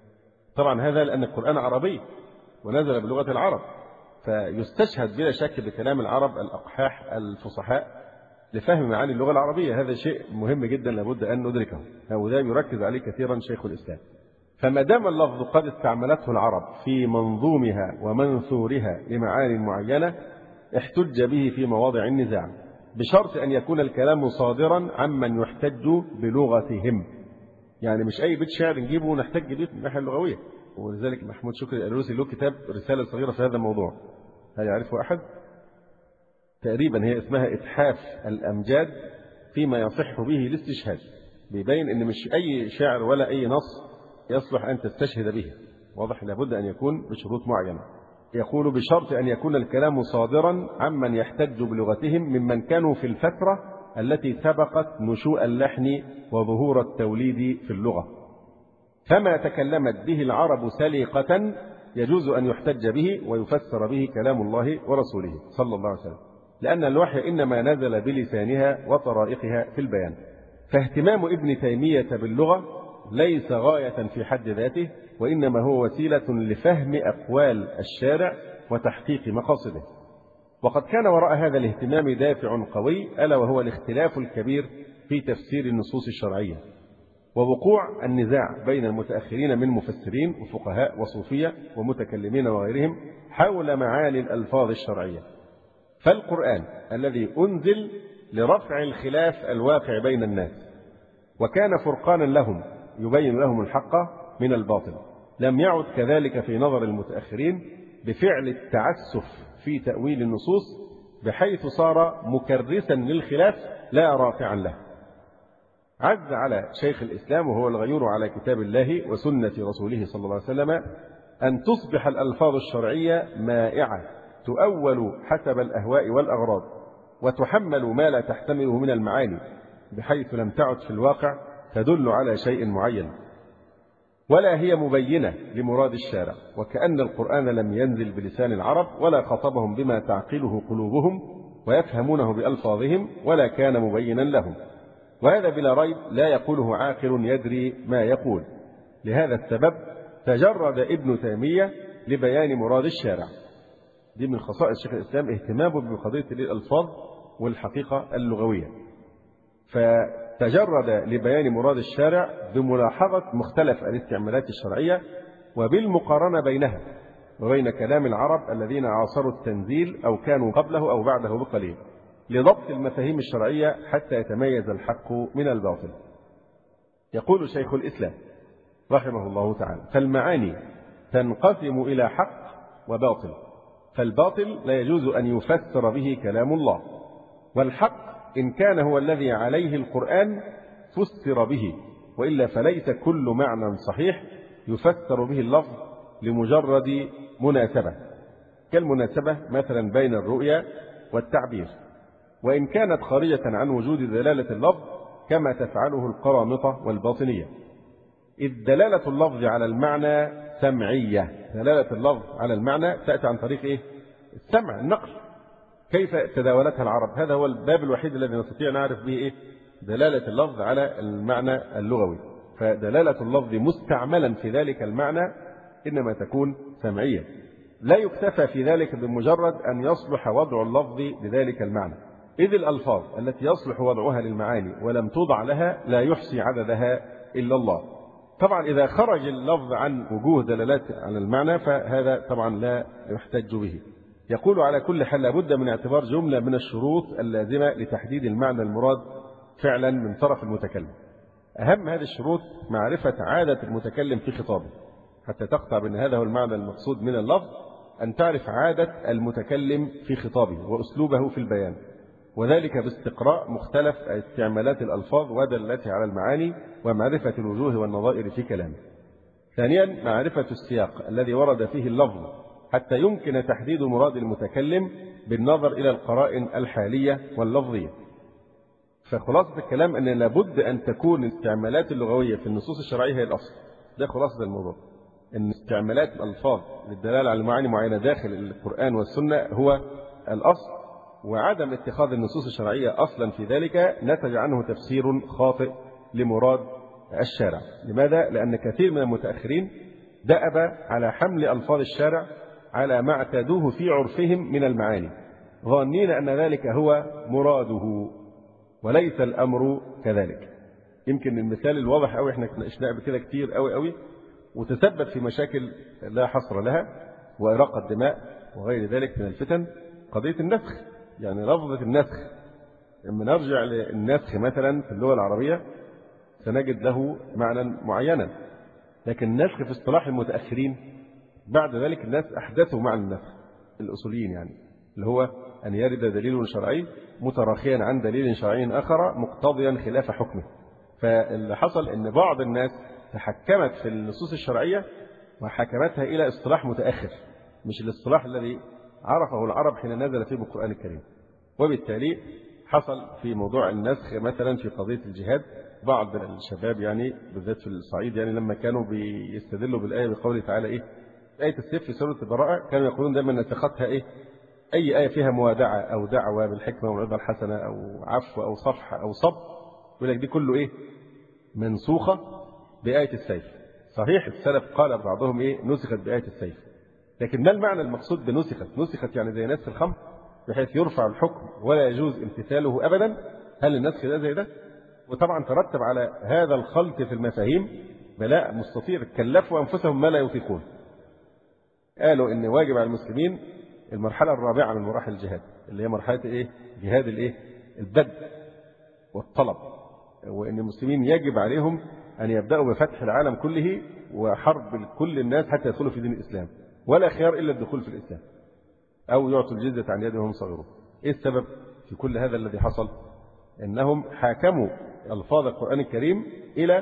طبعا هذا لأن القرآن عربي ونزل بلغة العرب، فيستشهد بلا شك بكلام العرب الأقحاح الفصحاء لفهم معاني اللغة العربية. هذا شيء مهم جدا لابد أن ندركه، وده يركز عليه كثيرا شيخ الإسلام. فما دام اللفظ قد استعملته العرب في منظومها ومنثورها لمعاني معينة احتج به في مواضع النزاع، بشرط أن يكون الكلام صادرا عمن يحتج بلغتهم. يعني مش أي بيت شعر نجيبه ونحتج به من الناحية اللغوية. ولذلك محمود شكري الألوسي له كتاب رسالة صغيرة في هذا الموضوع، هل يعرفه أحد؟ تقريبا هي اسمها إتحاف الأمجاد فيما يصح به الاستشهاد. بيبين أن مش أي شعر ولا أي نص يصلح أن تستشهد به، واضح، لابد أن يكون بشروط معينة. يقول: بشرط أن يكون الكلام صادرا عمن يحتج بلغتهم ممن كانوا في الفترة التي سبقت نشوء اللحن وظهور التوليد في اللغة، فما تكلمت به العرب سليقة يجوز أن يحتج به ويفسر به كلام الله ورسوله صلى الله عليه وسلم، لأن الوحي إنما نزل بلسانها وطرائقها في البيان. فاهتمام ابن تيمية باللغة ليس غاية في حد ذاته، وإنما هو وسيلة لفهم أقوال الشارع وتحقيق مقاصده. وقد كان وراء هذا الاهتمام دافع قوي، ألا وهو الاختلاف الكبير في تفسير النصوص الشرعية، ووقوع النزاع بين المتأخرين من مفسرين وفقهاء وصوفية ومتكلمين وغيرهم حول معاني الألفاظ الشرعية. فالقرآن الذي أنزل لرفع الخلاف الواقع بين الناس، وكان فرقانا لهم يبين لهم الحق من الباطل، لم يعد كذلك في نظر المتأخرين بفعل التعسف في تأويل النصوص بحيث صار مكرسا للخلاف لا رافعا له. عز على شيخ الإسلام وهو الغيور على كتاب الله وسنة رسوله صلى الله عليه وسلم أن تصبح الألفاظ الشرعية مائعة تؤول حسب الأهواء والأغراض وتحمل ما لا تحتمله من المعاني بحيث لم تعد في الواقع تدل على شيء معين ولا هي مبينة لمراد الشارع، وكأن القرآن لم ينزل بلسان العرب ولا خاطبهم بما تعقله قلوبهم ويفهمونه بألفاظهم ولا كان مبينا لهم، وهذا بلا ريب لا يقوله عاقل يدري ما يقول. لهذا السبب تجرد ابن تيمية لبيان مراد الشارع. دي من خصائص شيخ الإسلام اهتمامه بقضية الألفاظ والحقيقة اللغوية، فتجرد لبيان مراد الشارع بملاحظة مختلف الاستعمالات الشرعية وبالمقارنة بينها وبين كلام العرب الذين عاصروا التنزيل أو كانوا قبله أو بعده بقليل لضبط المفاهيم الشرعية حتى يتميز الحق من الباطل. يقول شيخ الإسلام رحمه الله تعالى: فالمعاني تنقسم إلى حق وباطل، فالباطل لا يجوز أن يفسر به كلام الله، والحق إن كان هو الذي عليه القرآن فسر به، وإلا فليس كل معنى صحيح يفسر به اللفظ لمجرد مناسبة، كالمناسبة مثلا بين الرؤيا والتعبير، وإن كانت خارجة عن وجود دلالة اللفظ كما تفعله القرامطة والباطنية، إذ دلالة اللفظ على المعنى سمعية. دلالة اللفظ على المعنى تأتي عن طريق إيه؟ السمع، النقل. كيف تداولتها العرب؟ هذا هو الباب الوحيد الذي نستطيع نعرف به إيه؟ دلالة اللفظ على المعنى اللغوي. فدلالة اللفظ مستعملا في ذلك المعنى إنما تكون سمعية. لا يكتفى في ذلك بمجرد أن يصلح وضع اللفظ لذلك المعنى، إذ الألفاظ التي يصلح وضعها للمعاني ولم توضع لها لا يحصي عددها إلا الله. طبعا إذا خرج اللفظ عن وجوه دلالات على المعنى فهذا طبعا لا يحتج به. يقول: على كل حال لابد من اعتبار جملة من الشروط اللازمة لتحديد المعنى المراد فعلا من طرف المتكلم. أهم هذه الشروط معرفة عادة المتكلم في خطابه، حتى تقطع بأن هذا هو المعنى المقصود من اللفظ، أن تعرف عادة المتكلم في خطابه وأسلوبه في البيان، وذلك باستقراء مختلف استعمالات الألفاظ ودلالتها على المعاني ومعرفة الوجوه والنظائر في كلامه. ثانيا معرفة السياق الذي ورد فيه اللفظ حتى يمكن تحديد مراد المتكلم بالنظر إلى القرائن الحالية واللفظية. فخلاصة الكلام أن لابد أن تكون الاستعمالات اللغوية في النصوص الشرعية هي الأصل. ده خلاصة الموضوع، أن استعمالات الألفاظ للدلالة على معاني معينة داخل القرآن والسنة هو الأصل، وعدم اتخاذ النصوص الشرعية أصلا في ذلك نتج عنه تفسير خاطئ لمراد الشارع. لماذا؟ لأن كثير من المتأخرين دأب على حمل ألفاظ الشارع على ما اعتادوه في عرفهم من المعاني، ظانين أن ذلك هو مراده، وليس الأمر كذلك. يمكن المثال الواضح أوي احنا ناقشناه قبل كده كتير أوي وتسبب في مشاكل لا حصر لها وإراقة الدماء وغير ذلك من الفتن، قضية النسخ. يعني لفظة النسخ لما نرجع للنسخ مثلا في اللغة العربية سنجد له معنى معينا، لكن النسخ في اصطلاح المتأخرين بعد ذلك الناس أحدثوا معنى النسخ الأصوليين، يعني اللي هو أن يرد دليل شرعي متراخيا عن دليل شرعي آخر مقتضيا خلاف حكمه. فاللي حصل أن بعض الناس تحكمت في النصوص الشرعية وحكمتها إلى اصطلاح متأخر، مش الاصطلاح الذي عرفه العرب حين نزل فيه القرآن الكريم. وبالتالي حصل في موضوع النسخ مثلا في قضية الجهاد بعض الشباب يعني بالذات في الصعيد يعني لما كانوا بيستدلوا بالآية بقوله تعالى إيه؟ آية السيف في سورة البراءة كانوا يقولون دائما نسختها إيه؟ أي آية فيها موادعة أو دعوة بالحكمة والعظة الحسنة أو عفو أو صفح أو صبر، يقول لك دي كله إيه؟ منسوخة بآية السيف. صحيح السلف قال بعضهم إيه؟ نسخت بآية السيف، لكن ما المعنى المقصود بنسخت؟ نسخت يعني زي نسخ الخمر بحيث يرفع الحكم ولا يجوز امتثاله أبدا. هل النسخ ده زي ده؟ وطبعا ترتب على هذا الخلط في المفاهيم بلاء مستطير، كلفوا أنفسهم ما لا يطيقون. قالوا إن واجب على المسلمين المرحلة الرابعة من مراحل الجهاد اللي هي مرحلة إيه؟ جهاد الإيه؟ البدء والطلب، وإن المسلمين يجب عليهم أن يبدأوا بفتح العالم كله وحرب كل الناس حتى يدخلوا في دين الإسلام، ولا خيار إلا الدخول في الإسلام أو يعطوا الجزية عن يد وهم صغيرون. إيه السبب في كل هذا الذي حصل؟ إنهم حاكموا ألفاظ القرآن الكريم إلى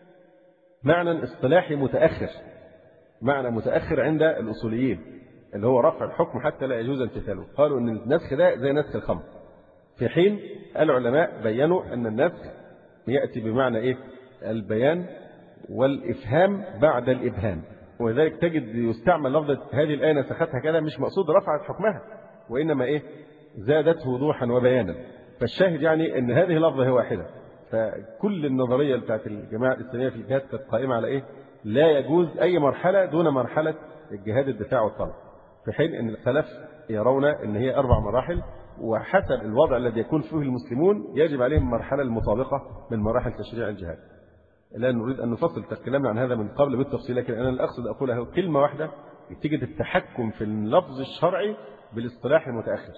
معنى اصطلاحي متأخر، معنى متأخر عند الأصوليين، اللي هو رفع الحكم حتى لا يجوز امتثاله. قالوا أن النسخ ده زي نسخ الخمر، في حين العلماء بيّنوا أن النسخ يأتي بمعنى إيه؟ البيان والإفهام بعد الإبهام. ولذلك تجد يستعمل لفظة هذه الآية نسختها كذا، مش مقصود رفعت حكمها، وإنما إيه؟ زادته وضوحا وبيانا. فالشاهد يعني أن هذه لفظة هي واحدة. فكل النظرية بتاعت الجماعة الإسلامية في الجهاد كانت قائمة على إيه؟ لا يجوز أي مرحلة دون مرحلة الجهاد الدفاع والطلب، في حين أن السلف يرون أن هي 4 مراحل، وحسب الوضع الذي يكون فيه المسلمون يجب عليهم المرحلة المطابقة من مراحل تشريع الجهاد. لا نريد أن نفصل، تكلمنا عن هذا من قبل بالتفصيل، لكن أنا الأقصد أقولها كلمة واحدة تجد التحكم في اللفظ الشرعي بالاصطلاح المتأخر.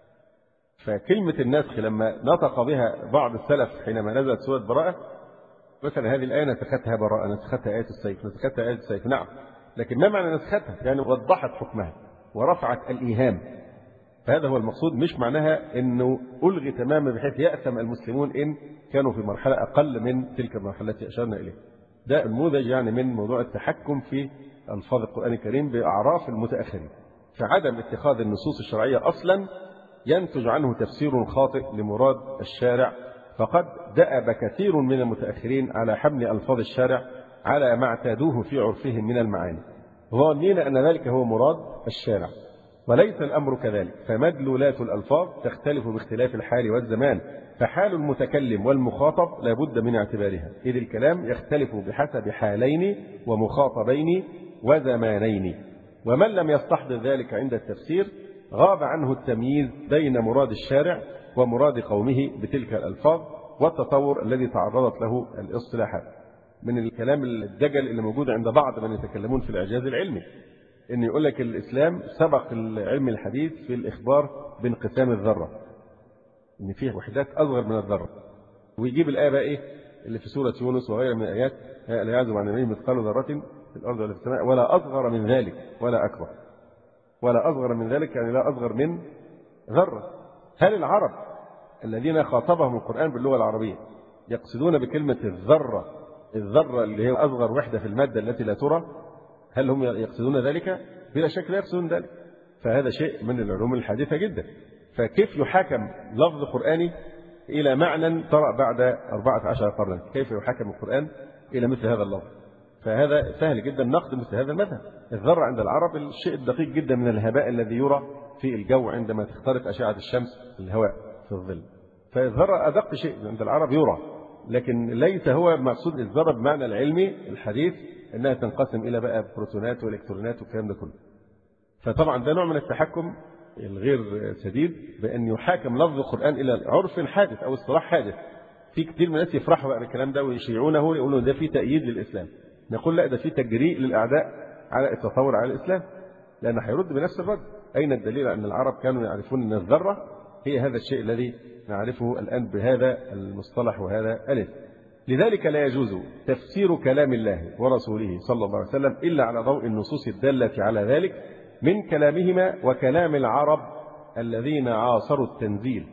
فكلمة النسخ لما نطق بها بعض السلف حينما نزلت سورة براءة، مثلا هذه الآية نسختها براءة، نسختها آية السيف، نسختها آية السيف، نعم، لكن ما معنى نسختها؟ يعني وضحت حكمها ورفعت الإيهام. فهذا هو المقصود، مش معناها أنه ألغي تماما بحيث يأثم المسلمون إن كانوا في مرحلة أقل من تلك المرحلة التي أشرنا إليه. ده النموذج يعني من موضوع التحكم في ألفاظ القرآن الكريم بأعراف المتأخرين. فعدم اتخاذ النصوص الشرعية أصلا ينتج عنه تفسير خاطئ لمراد الشارع، فقد دأب كثير من المتأخرين على حمل ألفاظ الشارع على ما اعتادوه في عرفهم من المعاني، ظانين أن ذلك هو مراد الشارع، وليس الأمر كذلك. فمدلولات الألفاظ تختلف باختلاف الحال والزمان، فحال المتكلم والمخاطب لا بد من اعتبارها، إذ الكلام يختلف بحسب حالين ومخاطبين وزمانين. ومن لم يستحضر ذلك عند التفسير غاب عنه التمييز بين مراد الشارع ومراد قومه بتلك الألفاظ والتطور الذي تعرضت له الاصطلاحات. من الكلام الدجل اللي موجود عند بعض من يتكلمون في الإعجاز العلمي إن يقول لك الإسلام سبق العلم الحديث في الإخبار بانقسام الذرة، إن فيه وحدات أصغر من الذرة، ويجيب الآية بقى إيه اللي في سورة يونس وغيرها من الآيات، لا يعزب عن اليمين مثقال ذرة في الأرض ولا في السماء ولا أصغر من ذلك ولا أكبر. ولا أصغر من ذلك يعني لا أصغر من ذرة. هل العرب الذين خاطبهم القرآن باللغة العربية يقصدون بكلمة الذرة الذرة اللي هي أصغر وحدة في المادة التي لا ترى؟ هل هم يقصدون ذلك؟ بلا شك لا يقصدون ذلك. فهذا شيء من العلوم الحديثة جدا. فكيف يحاكم لفظ قرآني إلى معنى طرأ بعد 14 قرنا؟ كيف يحاكم القرآن إلى مثل هذا اللفظ؟ فهذا سهل جدا نقد مثل هذا المذهب. الذرة عند العرب الشيء الدقيق جدا من الهباء الذي يرى في الجو عندما تخترق أشعة الشمس في الهواء في الظل. فالذرة أدق شيء عند العرب يرى، لكن ليس هو مقصود الذرة بمعنى العلمي الحديث أنها تنقسم إلى بقى بروتونات والإلكترونات والكلام ده كله. فطبعا ده نوع من التحكم الغير سديد بأن يحاكم لفظ القرآن إلى عرف حادث أو اصطلاح حادث. في كثير من الناس يفرحوا بقى بالكلام ده ويشيعونه، يقولوا ده فيه تأييد للإسلام. نقول لا، ده فيه تجريء للأعداء على التطور على الإسلام، لأنه هيرد بنفس الرد. أين الدليل أن العرب كانوا يعرفون أن الذرة هي هذا الشيء الذي نعرفه الآن بهذا المصطلح وهذا الاسم؟ لذلك لا يجوز تفسير كلام الله ورسوله صلى الله عليه وسلم إلا على ضوء النصوص الدالة على ذلك من كلامهما وكلام العرب الذين عاصروا التنزيل،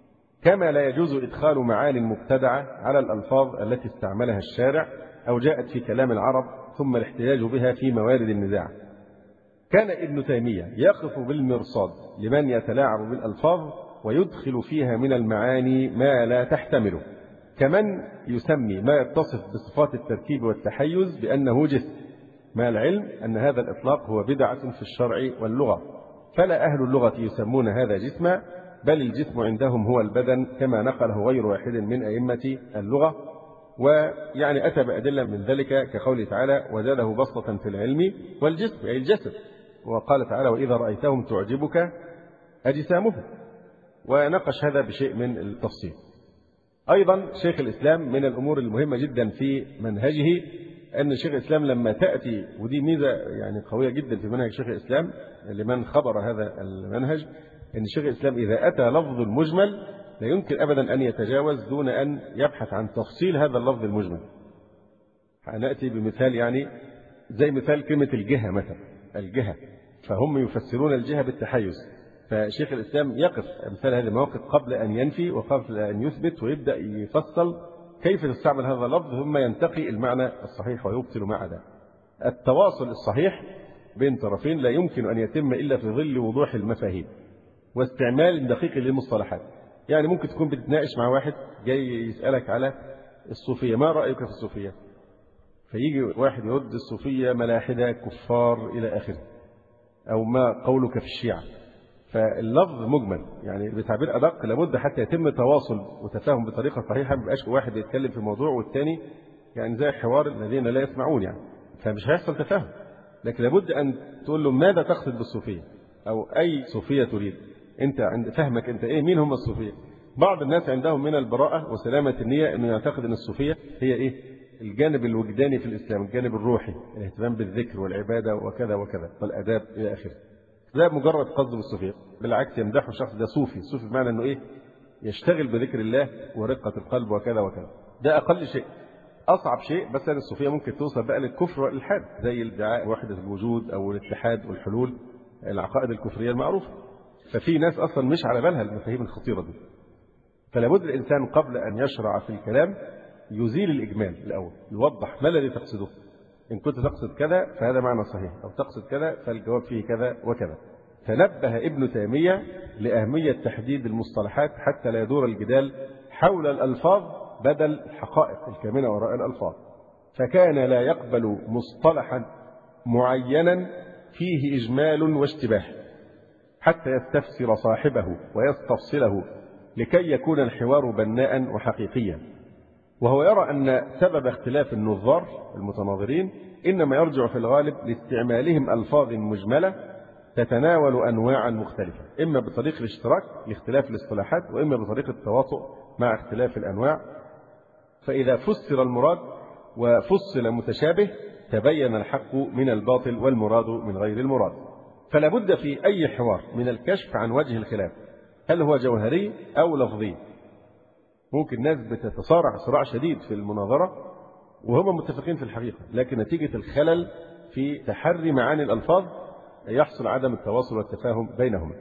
كما لا يجوز إدخال معاني مبتدعة على الألفاظ التي استعملها الشارع أو جاءت في كلام العرب ثم الاحتجاج بها في موارد النزاع. كان ابن تيمية يقف بالمرصاد لمن يتلاعب بالألفاظ ويدخل فيها من المعاني ما لا تحتمله، كمن يسمي ما يتصف بصفات التركيب والتحيز بأنه جسم، مع العلم أن هذا الإطلاق هو بدعة في الشرع واللغة، فلا أهل اللغة يسمون هذا جسما، بل الجسم عندهم هو البدن، كما نقله غير واحد من أئمة اللغة. ويعني أتى بأدلة من ذلك كقوله تعالى وزاده بسطة في العلم والجسم، أي الجسد. وقال تعالى وإذا رأيتهم تعجبك أجسامهم، ونقش هذا بشيء من التفصيل. أيضا شيخ الإسلام من الأمور المهمة جدا في منهجه أن شيخ الإسلام لما تأتي، ودي ميزة يعني قوية جدا في منهج شيخ الإسلام لمن خبر هذا المنهج، أن شيخ الإسلام إذا أتى لفظ المجمل لا يمكن أبدا أن يتجاوز دون أن يبحث عن تفصيل هذا اللفظ المجمل. هنأتي بمثال يعني زي مثال كلمة الجهة مثلا، الجهة، فهم يفسرون الجهة بالتحيز، فشيخ الإسلام يقف أمثال هذه المواقف قبل أن ينفي وقبل أن يثبت، ويبدأ يفصل كيف تستعمل هذا اللفظ، ثم ينتقي المعنى الصحيح ويبطل مع ذلك. التواصل الصحيح بين طرفين لا يمكن أن يتم إلا في ظل وضوح المفاهيم واستعمال دقيق للمصطلحات. يعني ممكن تكون بتتناقش مع واحد جاي يسألك على الصوفية، ما رأيك في الصوفية؟ فيجي واحد يرد الصوفية ملاحدة كفار إلى آخره، أو ما قولك في الشيعة. فاللفظ مجمل، يعني بتعبير أدق لابد حتى يتم تواصل وتفاهم بطريقة صحيحة، ما يبقاش واحد يتكلم في موضوع والتاني يعني زي حوار الذين لا يسمعون يعني، فمش هيحصل تفاهم. لكن لابد أن تقول له ماذا تقصد بالصوفية، أو أي صوفية تريد أنت، عند فهمك أنت إيه، مين هم الصوفية؟ بعض الناس عندهم من البراءة وسلامة النية أنه يعتقد أن الصوفية هي إيه؟ الجانب الوجداني في الإسلام، الجانب الروحي، الاهتمام بالذكر والعبادة وكذا وكذا والأداب إلى آخره. ده مجرد قصد بالصوفية، بالعكس يمدحه الشخص ده صوفي، صوفي بمعنى أنه إيه؟ يشتغل بذكر الله ورقة القلب وكذا وكذا. ده أقل شيء. أصعب شيء بس الصوفية ممكن توصل بقى للكفر والإلحاد، زي الادعاء وحدة الوجود أو الاتحاد والحلول، العقائد الكفرية المعروفة. ففي ناس أصلا مش على بالها المفاهيم الخطيرة دي. فلابد الإنسان قبل أن يشرع في الكلام يزيل الإجمال الأول، يوضح ما الذي تقصده. إن كنت تقصد كذا فهذا معنى صحيح، أو تقصد كذا فالجواب فيه كذا وكذا. فنبه ابن تيمية لأهمية تحديد المصطلحات حتى لا يدور الجدال حول الألفاظ بدل الحقائق الكامنة وراء الألفاظ. فكان لا يقبل مصطلحا معينا فيه إجمال واشتباه حتى يستفسر صاحبه ويستفصله لكي يكون الحوار بناء وحقيقيا. وهو يرى أن سبب اختلاف النظار المتناظرين إنما يرجع في الغالب لاستعمالهم ألفاظ مجملة تتناول أنواعا مختلفة، إما بطريق الاشتراك لاختلاف الاصطلاحات، وإما بطريق التواطؤ مع اختلاف الأنواع. فإذا فسر المراد وفصل متشابه تبين الحق من الباطل والمراد من غير المراد. فلا بد في أي حوار من الكشف عن وجه الخلاف، هل هو جوهري أو لفظي. ممكن ناس بتتصارع صراع شديد في المناظرة وهم متفقين في الحقيقة، لكن نتيجة الخلل في تحري معاني الألفاظ يحصل عدم التواصل والتفاهم بينهما.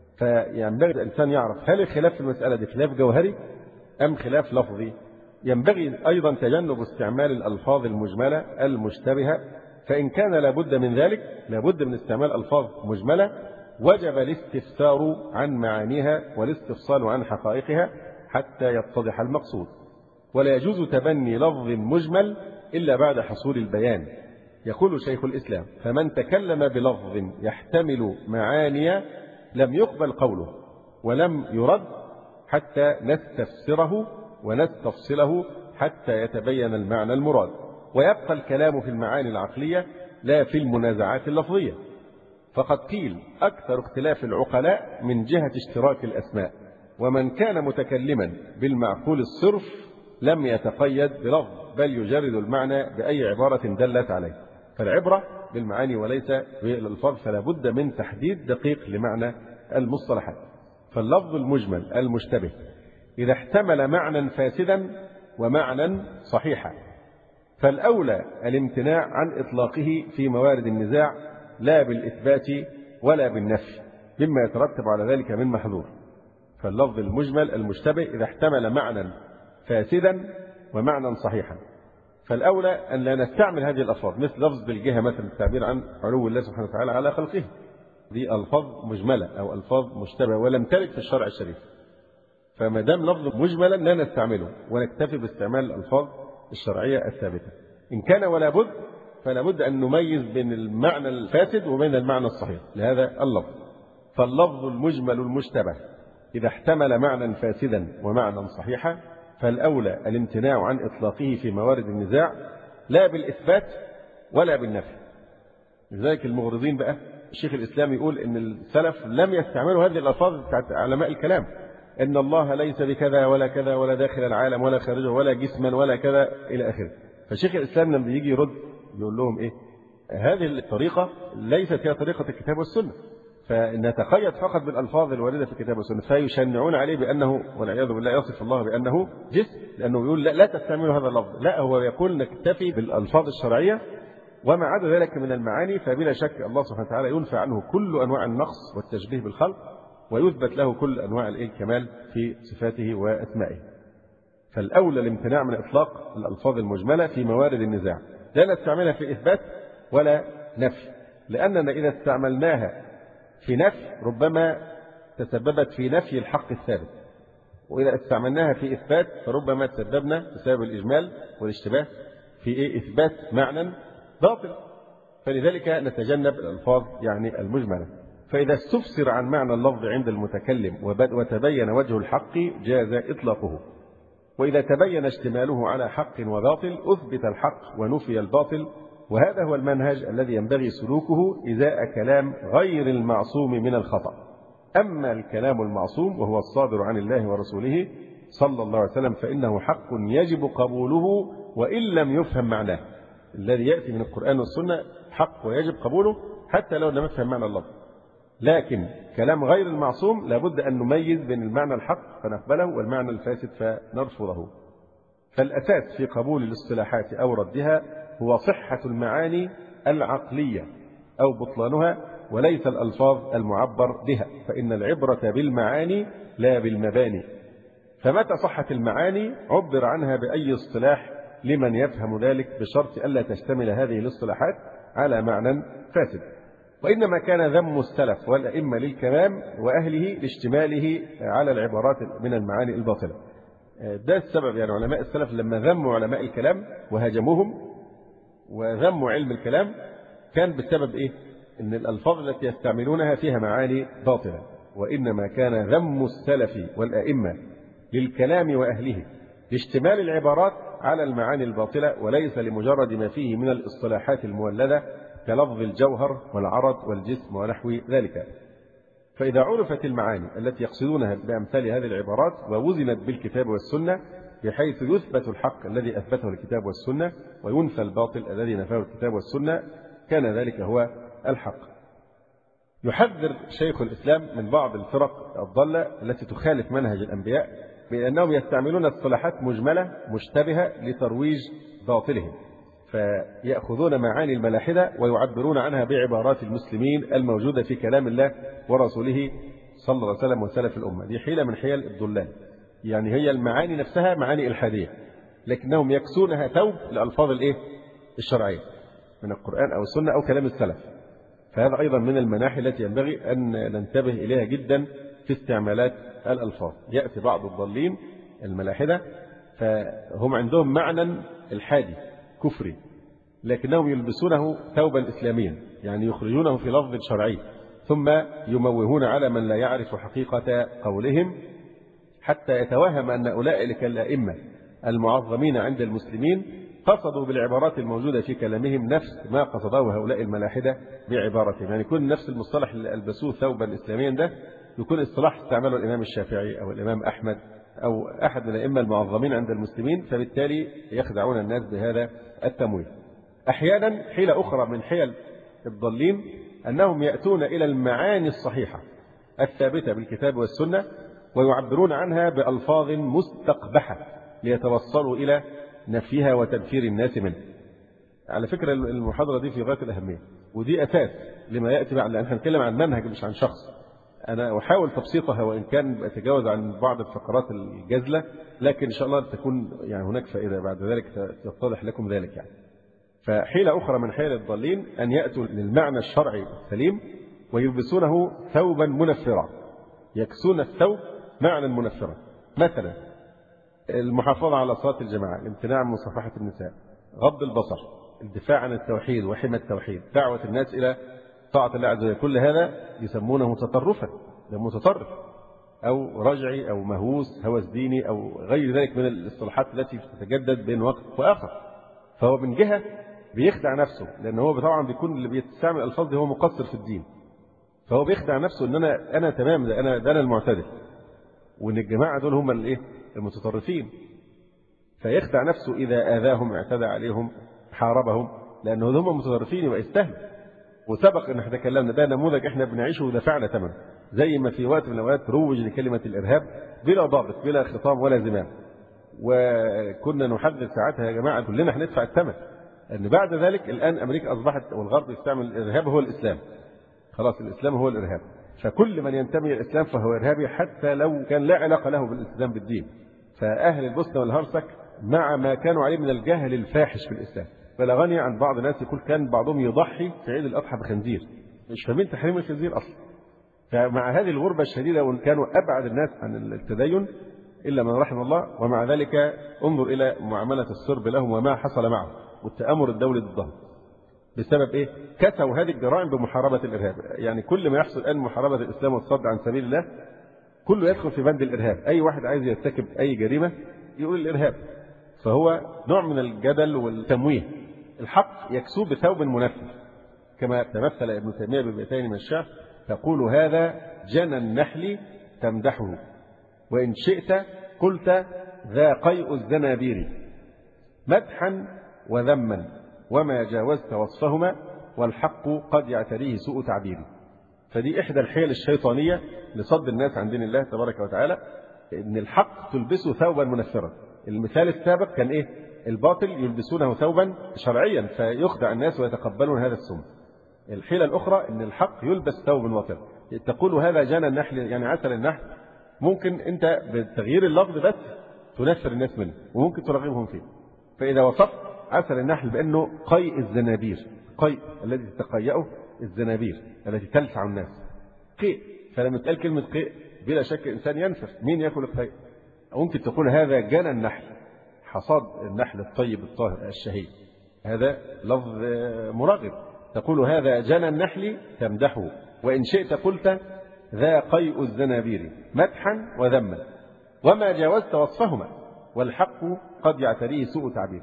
فينبغي الإنسان يعرف هل الخلاف في المسألة دي خلاف جوهري أم خلاف لفظي. ينبغي أيضا تجنب استعمال الألفاظ المجملة المشتبهة، فإن كان لابد من ذلك، لابد من استعمال ألفاظ مجملة وجب الاستفسار عن معانيها والاستفصال عن حقائقها حتى يتضح المقصود. ولا يجوز تبني لفظ مجمل إلا بعد حصول البيان. يقول شيخ الإسلام: فمن تكلم بلفظ يحتمل معاني لم يقبل قوله ولم يرد حتى نستفسره ونستفصله حتى يتبين المعنى المراد، ويبقى الكلام في المعاني العقلية لا في المنازعات اللفظية. فقد قيل أكثر اختلاف العقلاء من جهة اشتراك الأسماء، ومن كان متكلما بالمعقول الصرف لم يتقيد بلفظ بل يجرد المعنى بأي عبارة دلت عليه. فالعبرة بالمعاني وليس بالألفاظ، فلا بد من تحديد دقيق لمعنى المصطلحات. فاللفظ المجمل المشتبه إذا احتمل معنى فاسدا ومعنى صحيحا فالأولى الامتناع عن إطلاقه في موارد النزاع، لا بالإثبات ولا بالنفي مما يترتب على ذلك من محظور. فاللفظ المجمل المشتبه إذا احتمل معنى فاسدا ومعنى صحيحا فالأولى أن لا نستعمل هذه الألفاظ، مثل لفظ بالجهة مثل التعبير عن علو الله سبحانه وتعالى على خلقه. دي ألفاظ مجملة أو ألفاظ مشتبهة ولم ترد في الشرع الشريف، فما دام لفظ مجملا لا نستعمله ونكتفي باستعمال الألفاظ الشرعية الثابتة. إن كان ولا بد فلا بد أن نميز بين المعنى الفاسد وبين المعنى الصحيح لهذا اللفظ. فاللفظ المجمل المشتبه إذا احتمل معنى فاسدا ومعنى صحيحا فالأولى الامتناع عن إطلاقه في موارد النزاع، لا بالإثبات ولا بالنفي. لذلك المغرضين بقى الشيخ الإسلام يقول إن السلف لم يستعملوا هذه الألفاظ بتاعت علماء الكلام، إن الله ليس بكذا ولا كذا ولا داخل العالم ولا خارجه ولا جسما ولا كذا إلى آخره. فالشيخ الإسلام لما يجي يرد يقول لهم إيه؟ هذه الطريقة ليست هي طريقة الكتاب والسنة. فنتقيد فقط بالألفاظ الواردة في الكتاب والسنة، فيشنعون عليه بأنه والعياذ بالله يصف الله بأنه جسم، لأنه يقول لا تستعملوا هذا اللفظ، لا هو يقول نكتفي بالألفاظ الشرعية وما عدا ذلك من المعاني، فبلا شك الله سبحانه وتعالى ينفى عنه كل أنواع النقص والتشبيه بالخلق، ويثبت له كل أنواع الكمال في صفاته وأسمائه. فالأولى الامتناع من إطلاق الألفاظ المجملة في موارد النزاع، لا نستعملها في إثبات ولا نفي، لأننا إذا استعملناها في نفي ربما تسببت في نفي الحق الثابت، وإذا استعملناها في إثبات فربما تسببنا بسبب الإجمال والاشتباه في إثبات معنى باطل، فلذلك نتجنب الألفاظ يعني المجملة. فإذا استفسر عن معنى اللفظ عند المتكلم وتبين وجه الحق جاز إطلاقه، وإذا تبين اشتماله على حق وباطل أثبت الحق ونفي الباطل، وهذا هو المنهج الذي ينبغي سلوكه إزاء كلام غير المعصوم من الخطأ. أما الكلام المعصوم وهو الصادر عن الله ورسوله صلى الله عليه وسلم فإنه حق يجب قبوله وإن لم يفهم معناه. الذي يأتي من القرآن والسنة حق ويجب قبوله حتى لو لم يفهم معنى اللفظ، لكن كلام غير المعصوم لابد أن نميز بين المعنى الحق فنقبله والمعنى الفاسد فنرفضه. فالأساس في قبول الاصطلاحات أو ردها هو صحة المعاني العقلية أو بطلانها، وليس الألفاظ المعبر بها، فإن العبرة بالمعاني لا بالمباني. فمتى صحت المعاني عبر عنها بأي اصطلاح لمن يفهم ذلك، بشرط ألا تشتمل هذه الاصطلاحات على معنى فاسد. وإنما كان ذم السلف والأئمة للكلام وأهله لاشتماله على العبارات من المعاني الباطلة. ده السبب، يعني علماء السلف لما ذموا علماء الكلام وهاجموهم وذموا علم الكلام كان بسبب إيه؟ إن الألفاظ التي يستعملونها فيها معاني باطلة. وإنما كان ذم السلف والأئمة للكلام وأهله لاشتمال العبارات على المعاني الباطلة، وليس لمجرد ما فيه من الاصطلاحات المولدة كلفظ الجوهر والعرض والجسم ونحو ذلك. فإذا عرفت المعاني التي يقصدونها بأمثال هذه العبارات ووزنت بالكتاب والسنة بحيث يثبت الحق الذي أثبته الكتاب والسنة وينفى الباطل الذي نفاه الكتاب والسنة، كان ذلك هو الحق. يحذر شيخ الإسلام من بعض الفرق الضالة التي تخالف منهج الأنبياء بأنهم يستعملون اصطلاحات مجملة مشتبهة لترويج باطلهم، فيأخذون معاني الملاحدة ويعبرون عنها بعبارات المسلمين الموجودة في كلام الله ورسوله صلى الله عليه وسلم وسلف الأمة. دي حيلة من حيل الضلال، يعني هي المعاني نفسها معاني إلحادية لكنهم يكسونها ثوب لألفاظ الشرعية من القرآن أو السنة أو كلام السلف. فهذا أيضا من المناحي التي ينبغي أن ننتبه إليها جدا في استعمالات الألفاظ. يأتي بعض الضالين الملاحدة فهم عندهم معنى الحادي كفري لكنهم يلبسونه ثوبا إسلاميا، يعني يخرجونه في لفظ شرعي ثم يموهون على من لا يعرف حقيقة قولهم حتى يتوهم أن أولئك الأئمة المعظمين عند المسلمين قصدوا بالعبارات الموجودة في كلامهم نفس ما قصده هؤلاء الملاحدة بعبارتهم. يعني يكون نفس المصطلح اللي ألبسوه ثوبا إسلاميا ده يكون اصطلاح استعمله الإمام الشافعي أو الإمام أحمد أو أحد من الأئمة المعظمين عند المسلمين، فبالتالي يخدعون الناس بهذا التمويه. أحيانا حيلة أخرى من حيل الضالين أنهم يأتون إلى المعاني الصحيحة الثابتة بالكتاب والسنة ويعبرون عنها بألفاظ مستقبحة ليتوصلوا إلى نفيها وتنفير الناس منه. على فكرة المحاضرة دي في غاية الأهمية، ودي أساس لما يأتي بعد، لأن هنتكلم عن منهج مش عن شخص. أنا أحاول تبسيطها وإن كان أتجاوز عن بعض الفقرات الجزلة، لكن إن شاء الله تكون يعني هناك فائدة بعد ذلك تتضح لكم ذلك. يعني فحيلة أخرى من حيل الضالين أن يأتوا للمعنى الشرعي السليم ويلبسونه ثوبا منفرا، يكسون الثوب معنى منفرا، مثلا المحافظة على صلاة الجماعة، الامتناع من مصافحة النساء، غض البصر، الدفاع عن التوحيد وحمى التوحيد، دعوة الناس إلى طاعة الله عز وجل. كل هذا يسمونه تطرفا، ده متطرف أو رجعي أو مهووس هوس ديني أو غير ذلك من الاصطلاحات التي تتجدد بين وقت وآخر. فهو من جهة بيخدع نفسه، لأن هو طبعا بيكون اللي بيستعمل الألفاظ دي هو مقصر في الدين، فهو بيخدع نفسه أن أنا تمام، ده أنا المعتدل، وأن الجماعة دول هم المتطرفين. فيخدع نفسه إذا آذاهم اعتدى عليهم حاربهم، لأنه هم متطرفين يبقى يستهل. وسبق ان احنا تكلمنا ده نموذج احنا بنعيشه ودفعنا ثمنه، زي ما في وقت من الاوقات روج لكلمه الارهاب بلا ضابط بلا خطاب ولا زمام، وكنا نحدث ساعتها يا جماعه كلنا هندفع الثمن، ان بعد ذلك الان امريكا اصبحت والغرب يستعمل الارهاب هو الاسلام، خلاص الاسلام هو الارهاب، فكل من ينتمي الى الاسلام فهو ارهابي حتى لو كان لا علاقه له بالاسلام بالدين. فاهل البوسنه والهرسك مع ما كانوا عليه من الجهل الفاحش في الاسلام، فلا غني عن بعض الناس يقول كان بعضهم يضحي في عيد الاضحى بخنزير، مش فاهمين تحريم الخنزير اصلا. فمع هذه الغربه الشديده وان كانوا ابعد الناس عن التدين الا من رحم الله، ومع ذلك انظر الى معامله الصرب لهم وما حصل معهم والتامر الدولي ضدهم. بسبب ايه؟ كسوا هذه الجرائم بمحاربه الارهاب، يعني كل ما يحصل الان محاربه الاسلام والصد عن سبيل الله كله يدخل في بند الارهاب، اي واحد عايز يرتكب اي جريمه يقول الارهاب. فهو نوع من الجدل والتمويه. الحق يكسو بثوب منفر، كما تمثل ابن تيميه ببيتين من الشعر: تقول هذا جنى النحل تمدحه، وان شئت قلت ذا قيء الزنابير، مدحا وذما وما جاوزت وصفهما، والحق قد يعتريه سوء تعبيري. فدي إحدى الحيل الشيطانية لصد الناس عن دين الله تبارك وتعالى، إن الحق تلبسه ثوبا منفرا. المثال السابق كان إيه؟ الباطل يلبسونه ثوبا شرعيا فيخدع الناس ويتقبلون هذا السم. الحيلة الأخرى إن الحق يلبس ثوب باطل. تقول هذا جنى النحل، يعني عسل النحل، ممكن أنت بتغيير اللفظ بس تنفر الناس منه وممكن ترغبهم فيه. فإذا وصفت عسل النحل بأنه قيء الزنابير، قيء الذي تتقيأه الزنابير التي تلسع الناس، قيء. فلما تقال كلمة قيء بلا شك إنسان ينفر، مين يأكل القيء؟ ممكن تقول هذا جنى النحل، حصاد النحل الطيب الطاهر الشهي، هذا لفظ مرغب. تقول هذا جنى النحل تمدحه، وإن شئت قلت ذا قيء الزنابير، مدحا وذما وما جاوزت وصفهما، والحق قد يعتريه سوء تعبير.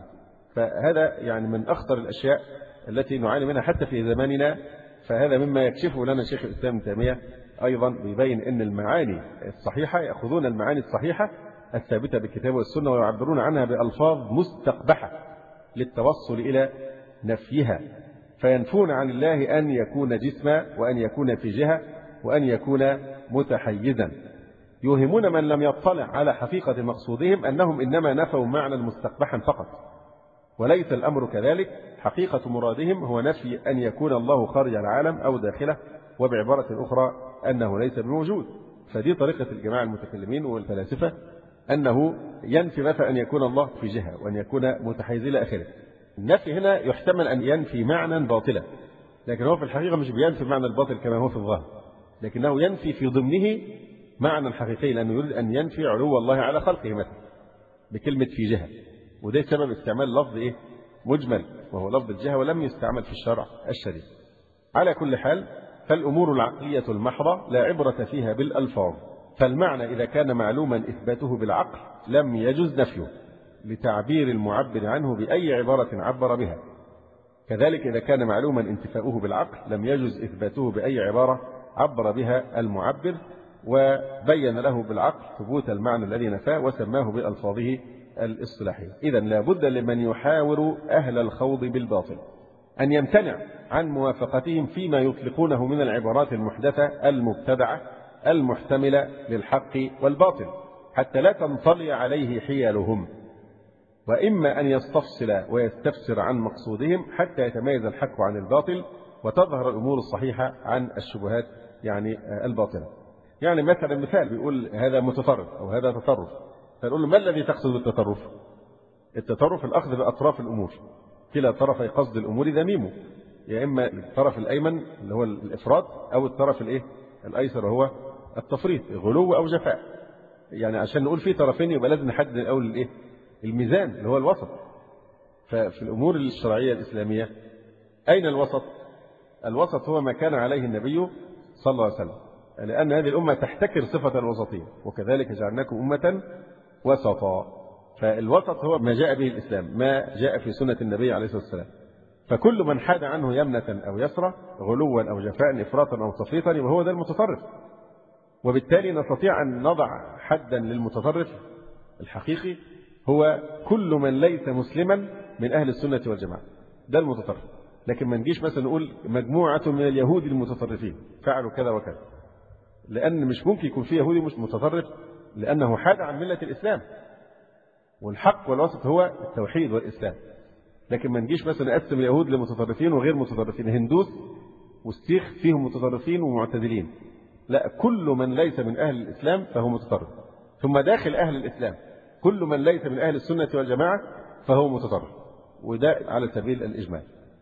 فهذا يعني من أخطر الأشياء التي نعاني منها حتى في زماننا. فهذا مما يكشفه لنا شيخ الإسلام ابن تيمية أيضا، بيبين أن المعاني الصحيحة يأخذون المعاني الصحيحة الثابتة بالكتاب والسنة ويعبرون عنها بألفاظ مستقبحة للتوصل إلى نفيها، فينفون عن الله أن يكون جسما وأن يكون في جهة وأن يكون متحيزا. يوهمون من لم يطلع على حقيقة مقصودهم أنهم إنما نفوا معنى مستقبحا فقط، وليس الأمر كذلك. حقيقة مرادهم هو نفي أن يكون الله خارج العالم أو داخله، وبعبارة أخرى أنه ليس بموجود. فدي طريقة الجماعة المتكلمين والفلاسفة، أنه ينفي مثلا أن يكون الله في جهة وأن يكون متحيز إلى آخره. النفي هنا يحتمل أن ينفي معنى باطلا، لكن هو في الحقيقة مش بينفي معنى الباطل كما هو في الظاهر، لكنه ينفي في ضمنه معنى حقيقي، لأنه يريد أن ينفي علو الله على خلقه مثلا بكلمة في جهة. وده سبب استعمال لفظ إيه؟ مجمل، وهو لفظ الجهة، ولم يستعمل في الشرع الشريف. على كل حال، فالأمور العقلية المحضة لا عبرة فيها بالألفاظ، فالمعنى إذا كان معلوما إثباته بالعقل لم يجوز نفيه لتعبير المعبر عنه بأي عبارة عبر بها. كذلك إذا كان معلوما انتفاؤه بالعقل لم يجوز إثباته بأي عبارة عبر بها المعبر، وبين له بالعقل ثبوت المعنى الذي نفاه وسماه بألفاظه الاصطلاحية. إذن لا بد لمن يحاور أهل الخوض بالباطل أن يمتنع عن موافقتهم فيما يطلقونه من العبارات المحدثة المبتدعة المحتملة للحق والباطل، حتى لا تنطلي عليه حيالهم، وإما أن يستفصل ويستفسر عن مقصودهم حتى يتميز الحق عن الباطل وتظهر الأمور الصحيحة عن الشبهات يعني الباطلة. يعني مثلا مثال بيقول هذا متطرف أو هذا تطرف، فنقول له ما الذي تقصد بالتطرف؟ التطرف الأخذ بأطراف الأمور، كلا طرفي قصد الأمور ذميمه، يا إما الطرف الأيمن اللي هو الإفراط أو الطرف الأيسر وهو التفريط، غلو أو جفاء. يعني عشان نقول في طرفين يبقى لازم نحدد الأول الميزان اللي هو الوسط. ففي الأمور الشرعية الإسلامية أين الوسط؟ الوسط هو ما كان عليه النبي صلى الله عليه وسلم، لأن هذه الأمة تحتكر صفة الوسطية، وكذلك جعلناكم أمة وسطا. فالوسط هو ما جاء به الإسلام، ما جاء في سنة النبي عليه الصلاة والسلام. فكل من حاد عنه يمنة أو يسرى، غلوا أو جفاء، إفراطا أو تفريطا، يبقى هو ده المتطرف. وبالتالي نستطيع أن نضع حدا للمتطرف الحقيقي هو كل من ليس مسلما من أهل السنة والجماعة، ده المتطرف. لكن ما نجيش مثلا نقول مجموعة من اليهود المتطرفين فعلوا كذا وكذا، لأن مش ممكن يكون في يهودي مش متطرف، لأنه حاد عن ملة الإسلام، والحق والوسط هو التوحيد والإسلام. لكن ما نجيش مثلا نقسم اليهود لمتطرفين وغير متطرفين، الهندوس والسيخ فيهم متطرفين ومعتدلين، لا، كل من ليس من أهل الإسلام فهو متطرف. ثم داخل أهل الإسلام كل من ليس من أهل السنة والجماعة فهو متطرف، وده على سبيل الإجمال.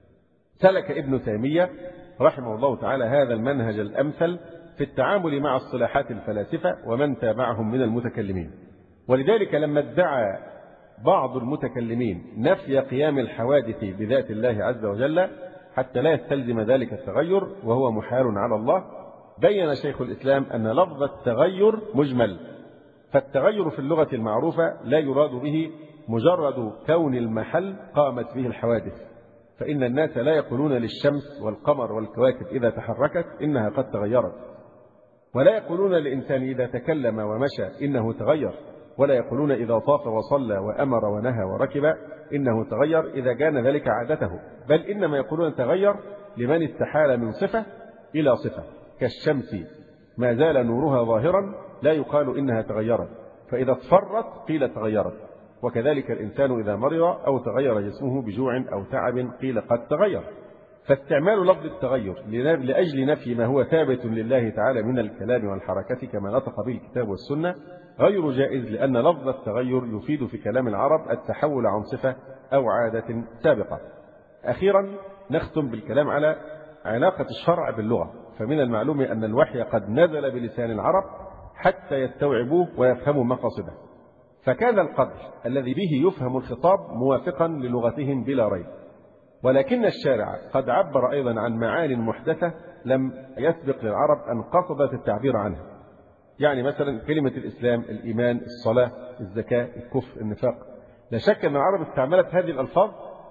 سلك ابن تيمية رحمه الله تعالى هذا المنهج الأمثل في التعامل مع اصطلاحات الفلاسفة ومن تابعهم من المتكلمين. ولذلك لما ادعى بعض المتكلمين نفي قيام الحوادث بذات الله عز وجل حتى لا يستلزم ذلك التغير وهو محال على الله، بين شيخ الإسلام أن لفظ التغير مجمل، فالتغير في اللغة المعروفة لا يراد به مجرد كون المحل قامت به الحوادث، فإن الناس لا يقولون للشمس والقمر والكواكب إذا تحركت إنها قد تغيرت، ولا يقولون للإنسان إذا تكلم ومشى إنه تغير، ولا يقولون إذا طاف وصلى وأمر ونهى وركب إنه تغير إذا كان ذلك عادته، بل إنما يقولون تغير لمن استحال من صفة إلى صفة، كالشمس ما زال نورها ظاهرا لا يقال إنها تغيرت، فإذا اصفرت قيل تغيرت، وكذلك الإنسان إذا مرض أو تغير جسمه بجوع أو تعب قيل قد تغير. فاستعمال لفظ التغير لأجل نفي ما هو ثابت لله تعالى من الكلام والحركة كما نطق به الكتاب والسنة غير جائز، لأن لفظ التغير يفيد في كلام العرب التحول عن صفة أو عادة سابقة. أخيرا نختم بالكلام على علاقة الشرع باللغة. فمن المعلوم أن الوحي قد نزل بلسان العرب حتى يستوعبوه ويفهموا مقاصده، فكان القدر الذي به يفهم الخطاب موافقا للغتهم بلا ريب، ولكن الشارع قد عبر أيضا عن معان محدثة لم يسبق للعرب أن قصدت التعبير عنها. يعني مثلا كلمة الإسلام، الإيمان، الصلاة، الزكاة، الكفر، النفاق، لا شك أن العرب استعملت هذه الألفاظ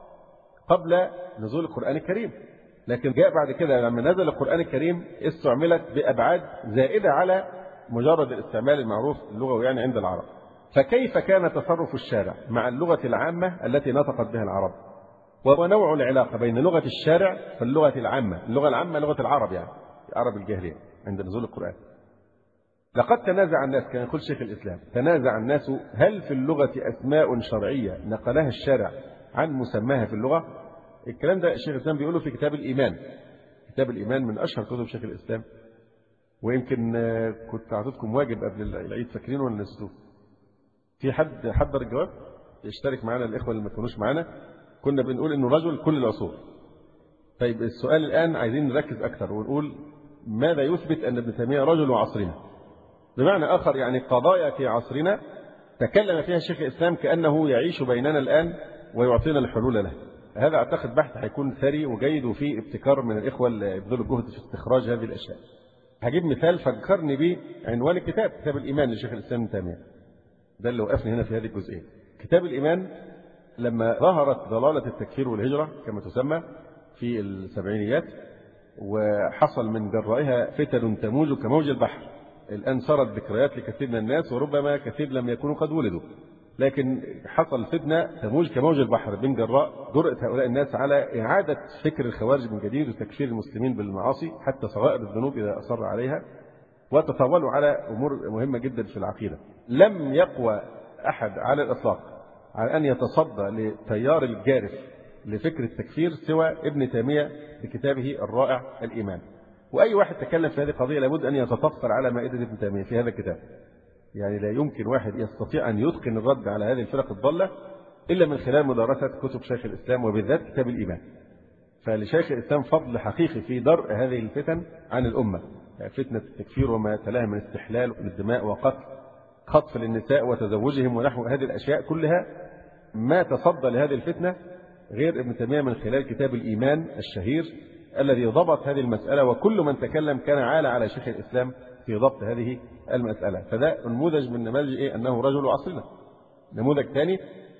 قبل نزول القرآن الكريم، لكن جاء بعد كده لما نزل القرآن الكريم استعملت بأبعاد زائدة على مجرد الاستعمال المعروف اللغوي يعني عند العرب. فكيف كان تصرف الشارع مع اللغة العامة التي نطقت بها العرب؟ ونوع العلاقة بين لغة الشارع واللغة العامة. اللغة العامة لغة العرب، يعني عرب الجاهلية عند نزول القرآن. لقد تنازع الناس، كان يقول شيخ الإسلام، تنازع الناس هل في اللغة أسماء شرعية نقلها الشارع عن مسماها في اللغة؟ الكلام ده الشيخ الإسلام بيقوله في كتاب الإيمان. كتاب الإيمان من أشهر كتب شيخ الإسلام، ويمكن كنت أعطيتكم واجب قبل العيد، فاكرينه ولا نسيتوه؟ في حد حضر الجواب؟ يشترك معنا الإخوة اللي ما كانوش معنا. كنا بنقول إنه رجل كل العصور. طيب السؤال الآن عايزين نركز أكثر ونقول ماذا يثبت أن ابن تيمية رجل عصرنا؟ بمعنى آخر يعني قضايا في عصرنا تكلم فيها شيخ الإسلام كأنه يعيش بيننا الآن ويعطينا الحلول له. هذا أعتقد بحث هيكون ثري وجيد وفيه ابتكار من الإخوة اللي يبذلوا جهد في استخراج هذه الأشياء. هجيب مثال فكرني به عنوان الكتاب، كتاب الإيمان لشيخ الإسلام ابن تيمية، ده اللي وقفني هنا في هذه الجزئية. كتاب الإيمان لما ظهرت ضلالة التكفير والهجرة كما تسمى في السبعينيات، وحصل من جرائها فتن تموج كموج البحر، الآن صارت ذكريات لكثير من الناس وربما كثير لم يكونوا قد ولدوا، لكن حصل فتنة تموج كموج البحر من جراء جرأة هؤلاء الناس على إعادة فكر الخوارج من جديد وتكفير المسلمين بالمعاصي حتى صغائر الذنوب إذا أصر عليها، وتطاولوا على أمور مهمة جدا في العقيدة. لم يقوى أحد على الإطلاق على أن يتصدى لتيار الجارف لفكر التكفير سوى ابن تيمية بكتابه الرائع الإيمان. وأي واحد تكلم في هذه القضية لابد أن يتطفل على مائدة ابن تيمية في هذا الكتاب. يعني لا يمكن واحد يستطيع أن يتقن الرد على هذه الفرق الضالة إلا من خلال مدارسة كتب شيخ الإسلام وبالذات كتاب الإيمان. فلشيخ الإسلام فضل حقيقي في درء هذه الفتن عن الأمة، فتنة التكفير وما تلاها من استحلال للدماء وقتل، خطف للنساء وتزوجهم ونحو هذه الأشياء كلها. ما تصدى لهذه الفتنة غير ابن تيمية من خلال كتاب الإيمان الشهير الذي ضبط هذه المسألة، وكل من تكلم كان عال على شيخ الإسلام في ضبط هذه المسألة. فده نموذج من نماذج أنه رجل عصرنا. نموذج ثاني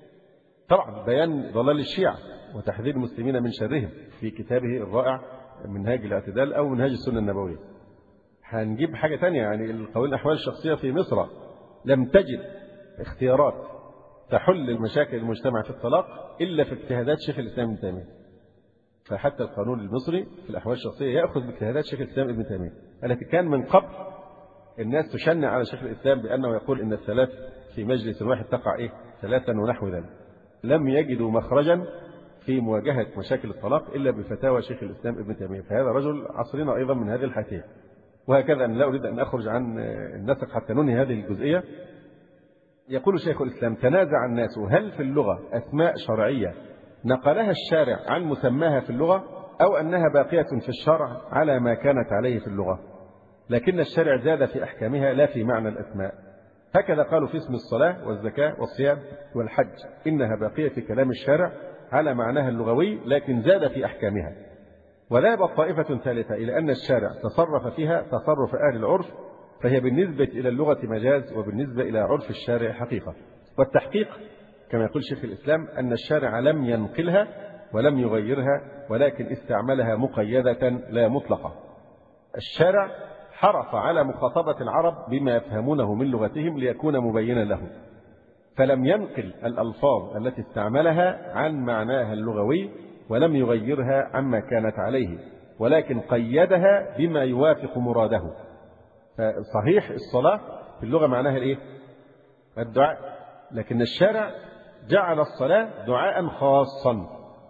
طبعا بيان ضلال الشيعة وتحذير المسلمين من شرهم في كتابه الرائع منهاج الاعتدال أو منهاج السنة النبوية. هنجيب حاجة ثانية، يعني القوانين الأحوال الشخصية في مصر لم تجد اختيارات تحل المشاكل المجتمع في الطلاق إلا في اجتهادات شيخ الإسلام ابن تيمية. فحتى القانون المصري في الأحوال الشخصية يأخذ باجتهادات شيخ الإسلام ابن تيمية التي كان من قبل الناس تشنع على شيخ الإسلام بأنه يقول إن الثلاث في مجلس واحد تقع ثلاثا ونحو ذلك. لم يجدوا مخرجا في مواجهة مشاكل الطلاق إلا بفتاوى شيخ الإسلام ابن تيمية. فهذا رجل عصرنا أيضا من هذه الحيثية. وهكذا أنا لا أريد أن أخرج عن النسق حتى ننهي هذه الجزئية. يقول شيخ الإسلام: تنازع الناس هل في اللغة أسماء شرعية نقلها الشارع عن مسماها في اللغة، أو أنها باقية في الشرع على ما كانت عليه في اللغة، لكن الشارع زاد في أحكامها لا في معنى الأسماء. هكذا قالوا في اسم الصلاة والزكاة والصيام والحج، إنها باقية في كلام الشارع على معناها اللغوي لكن زاد في أحكامها. وذهبت طائفة ثالثة إلى أن الشارع تصرف فيها تصرف أهل العرف، فهي بالنسبة إلى اللغة مجاز وبالنسبة إلى عرف الشارع حقيقة. والتحقيق كما يقول شيخ الإسلام أن الشارع لم ينقلها ولم يغيرها، ولكن استعملها مقيدة لا مطلقة. الشارع حرص على مخاطبة العرب بما يفهمونه من لغتهم ليكون مبينا لهم، فلم ينقل الألفاظ التي استعملها عن معناها اللغوي ولم يغيرها عما كانت عليه، ولكن قيدها بما يوافق مراده. فصحيح الصلاة في اللغة معناها الدعاء، لكن الشارع جعل الصلاة دعاء خاصا.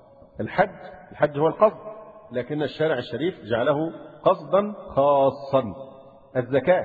الحج هو القصد، لكن الشارع الشريف جعله قصدا خاصا. الزكاة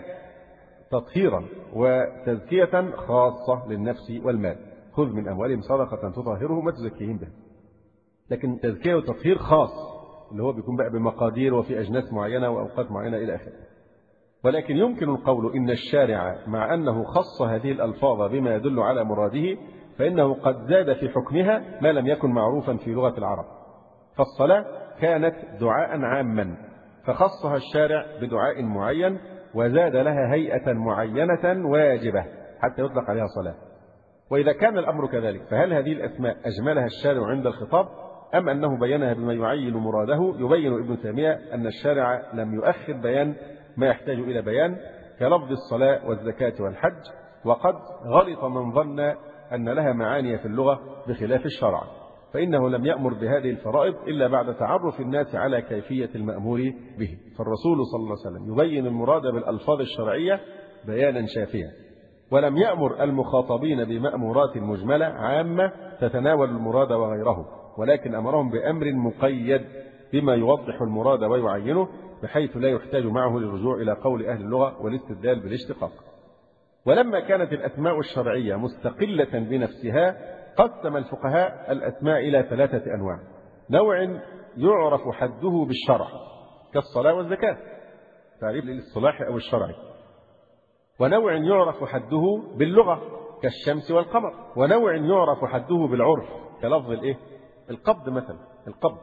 تطهيرا وتزكية خاصة للنفس والمال، خذ من أموالهم صدقة تطهرهم وتزكيهم بها. لكن تزكية وتطهير خاص اللي هو بيكون بقى بمقادير وفي أجناس معينة وأوقات معينة إلى آخره. ولكن يمكن القول إن الشارع مع أنه خص هذه الألفاظ بما يدل على مراده، فإنه قد زاد في حكمها ما لم يكن معروفا في لغة العرب. فالصلاة كانت دعاء عاما فخصها الشارع بدعاء معين وزاد لها هيئة معينة واجبة حتى يطلق عليها صلاة. وإذا كان الأمر كذلك فهل هذه الأسماء أجملها الشارع عند الخطاب أم أنه بينها بما يعين مراده؟ يبين ابن تيمية أن الشارع لم يؤخر بيان ما يحتاج إلى بيان كلفظ الصلاة والزكاة والحج، وقد غلط من ظن أن لها معاني في اللغة بخلاف الشرع، فإنه لم يأمر بهذه الفرائض إلا بعد تعرف الناس على كيفية المأمور به. فالرسول صلى الله عليه وسلم يبين المراد بالألفاظ الشرعية بيانا شافيا، ولم يأمر المخاطبين بمأمورات مجملة عامة تتناول المراد وغيره، ولكن أمرهم بأمر مقيد بما يوضح المراد ويعينه، بحيث لا يحتاج معه للرجوع إلى قول أهل اللغة والاستدلال بالاشتقاق. ولما كانت الأسماء الشرعية مستقلة بنفسها قسم الفقهاء الأسماء إلى 3 أنواع: نوع يعرف حده بالشرع كالصلاة والزكاة، تعريف للصلاح أو الشرعي، ونوع يعرف حده باللغة كالشمس والقمر، ونوع يعرف حده بالعرف كلفظ القبض مثلا، القبض،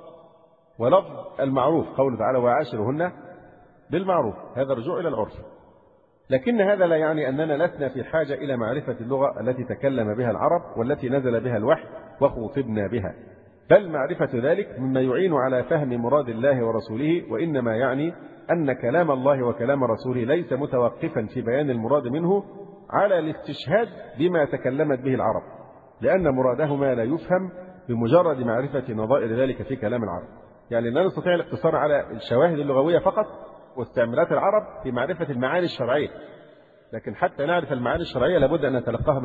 ولفظ المعروف قوله تعالى وعاشرهن بالمعروف، هذا رجوع إلى العرف. لكن هذا لا يعني أننا لسنا في حاجة إلى معرفة اللغة التي تكلم بها العرب والتي نزل بها الوحي وخوطبنا بها، بل معرفة ذلك مما يعين على فهم مراد الله ورسوله، وإنما يعني أن كلام الله وكلام رسوله ليس متوقفا في بيان المراد منه على الاستشهاد بما تكلمت به العرب، لأن مرادهما لا يفهم بمجرد معرفة نظائر ذلك في كلام العرب. يعني لا نستطيع الاقتصار على الشواهد اللغوية فقط واستعمالات العرب في معرفة المعاني الشرعية، لكن حتى نعرف المعاني الشرعية لابد أن نتلقاها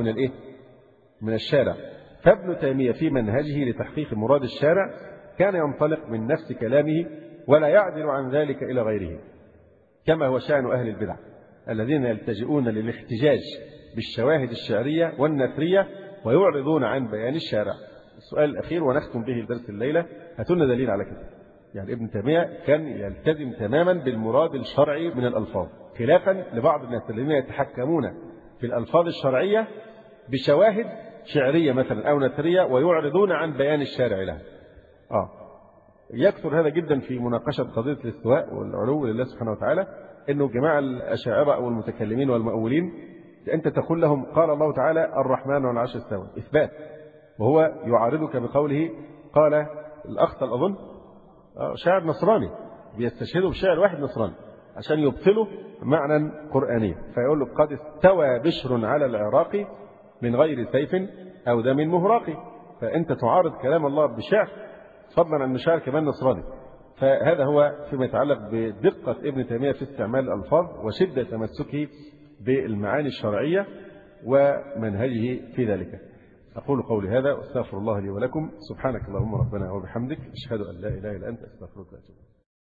من الشارع. فابن تيمية في منهجه لتحقيق مراد الشارع كان ينطلق من نفس كلامه ولا يعدل عن ذلك إلى غيره، كما هو شأن أهل البدع الذين يلتجئون للاحتجاج بالشواهد الشعرية والنثرية ويعرضون عن بيان الشارع. السؤال الأخير ونختم به الدرس الليلة: هاتونا دليل على كده. يعني ابن تيمية كان يلتزم تماما بالمراد الشرعي من الألفاظ، خلافا لبعض الناس الذين يتحكمون في الألفاظ الشرعية بشواهد شعرية مثلا أو نثرية ويعرضون عن بيان الشارع لها. يكثر هذا جدا في مناقشة قضية الاستواء والعلو لله سبحانه وتعالى، إنه جماعة الأشاعرة أو المتكلمين والمؤولين أنت تقول لهم قال الله تعالى الرحمن على العرش استوى، إثبات، وهو يعارضك بقوله قال الأخطل أظن شاعر نصراني بيستشهدوا بشاعر واحد نصراني عشان يبطلوا معنى قرآني، فيقول له قد استوى بشر على العراق من غير سيف أو دم مهراق. فأنت تعارض كلام الله بشعر فضلا عن أنه شاعر كمان نصراني. فهذا هو فيما يتعلق بدقة ابن تيمية في استعمال الألفاظ وشدة تمسكه بالمعاني الشرعية ومنهجه في ذلك. أقول قولي هذا وأستغفر الله لي ولكم. سبحانك اللهم ربنا وبحمدك، أشهد أن لا إله إلا أنت، أستغفرك وأتوب إليك.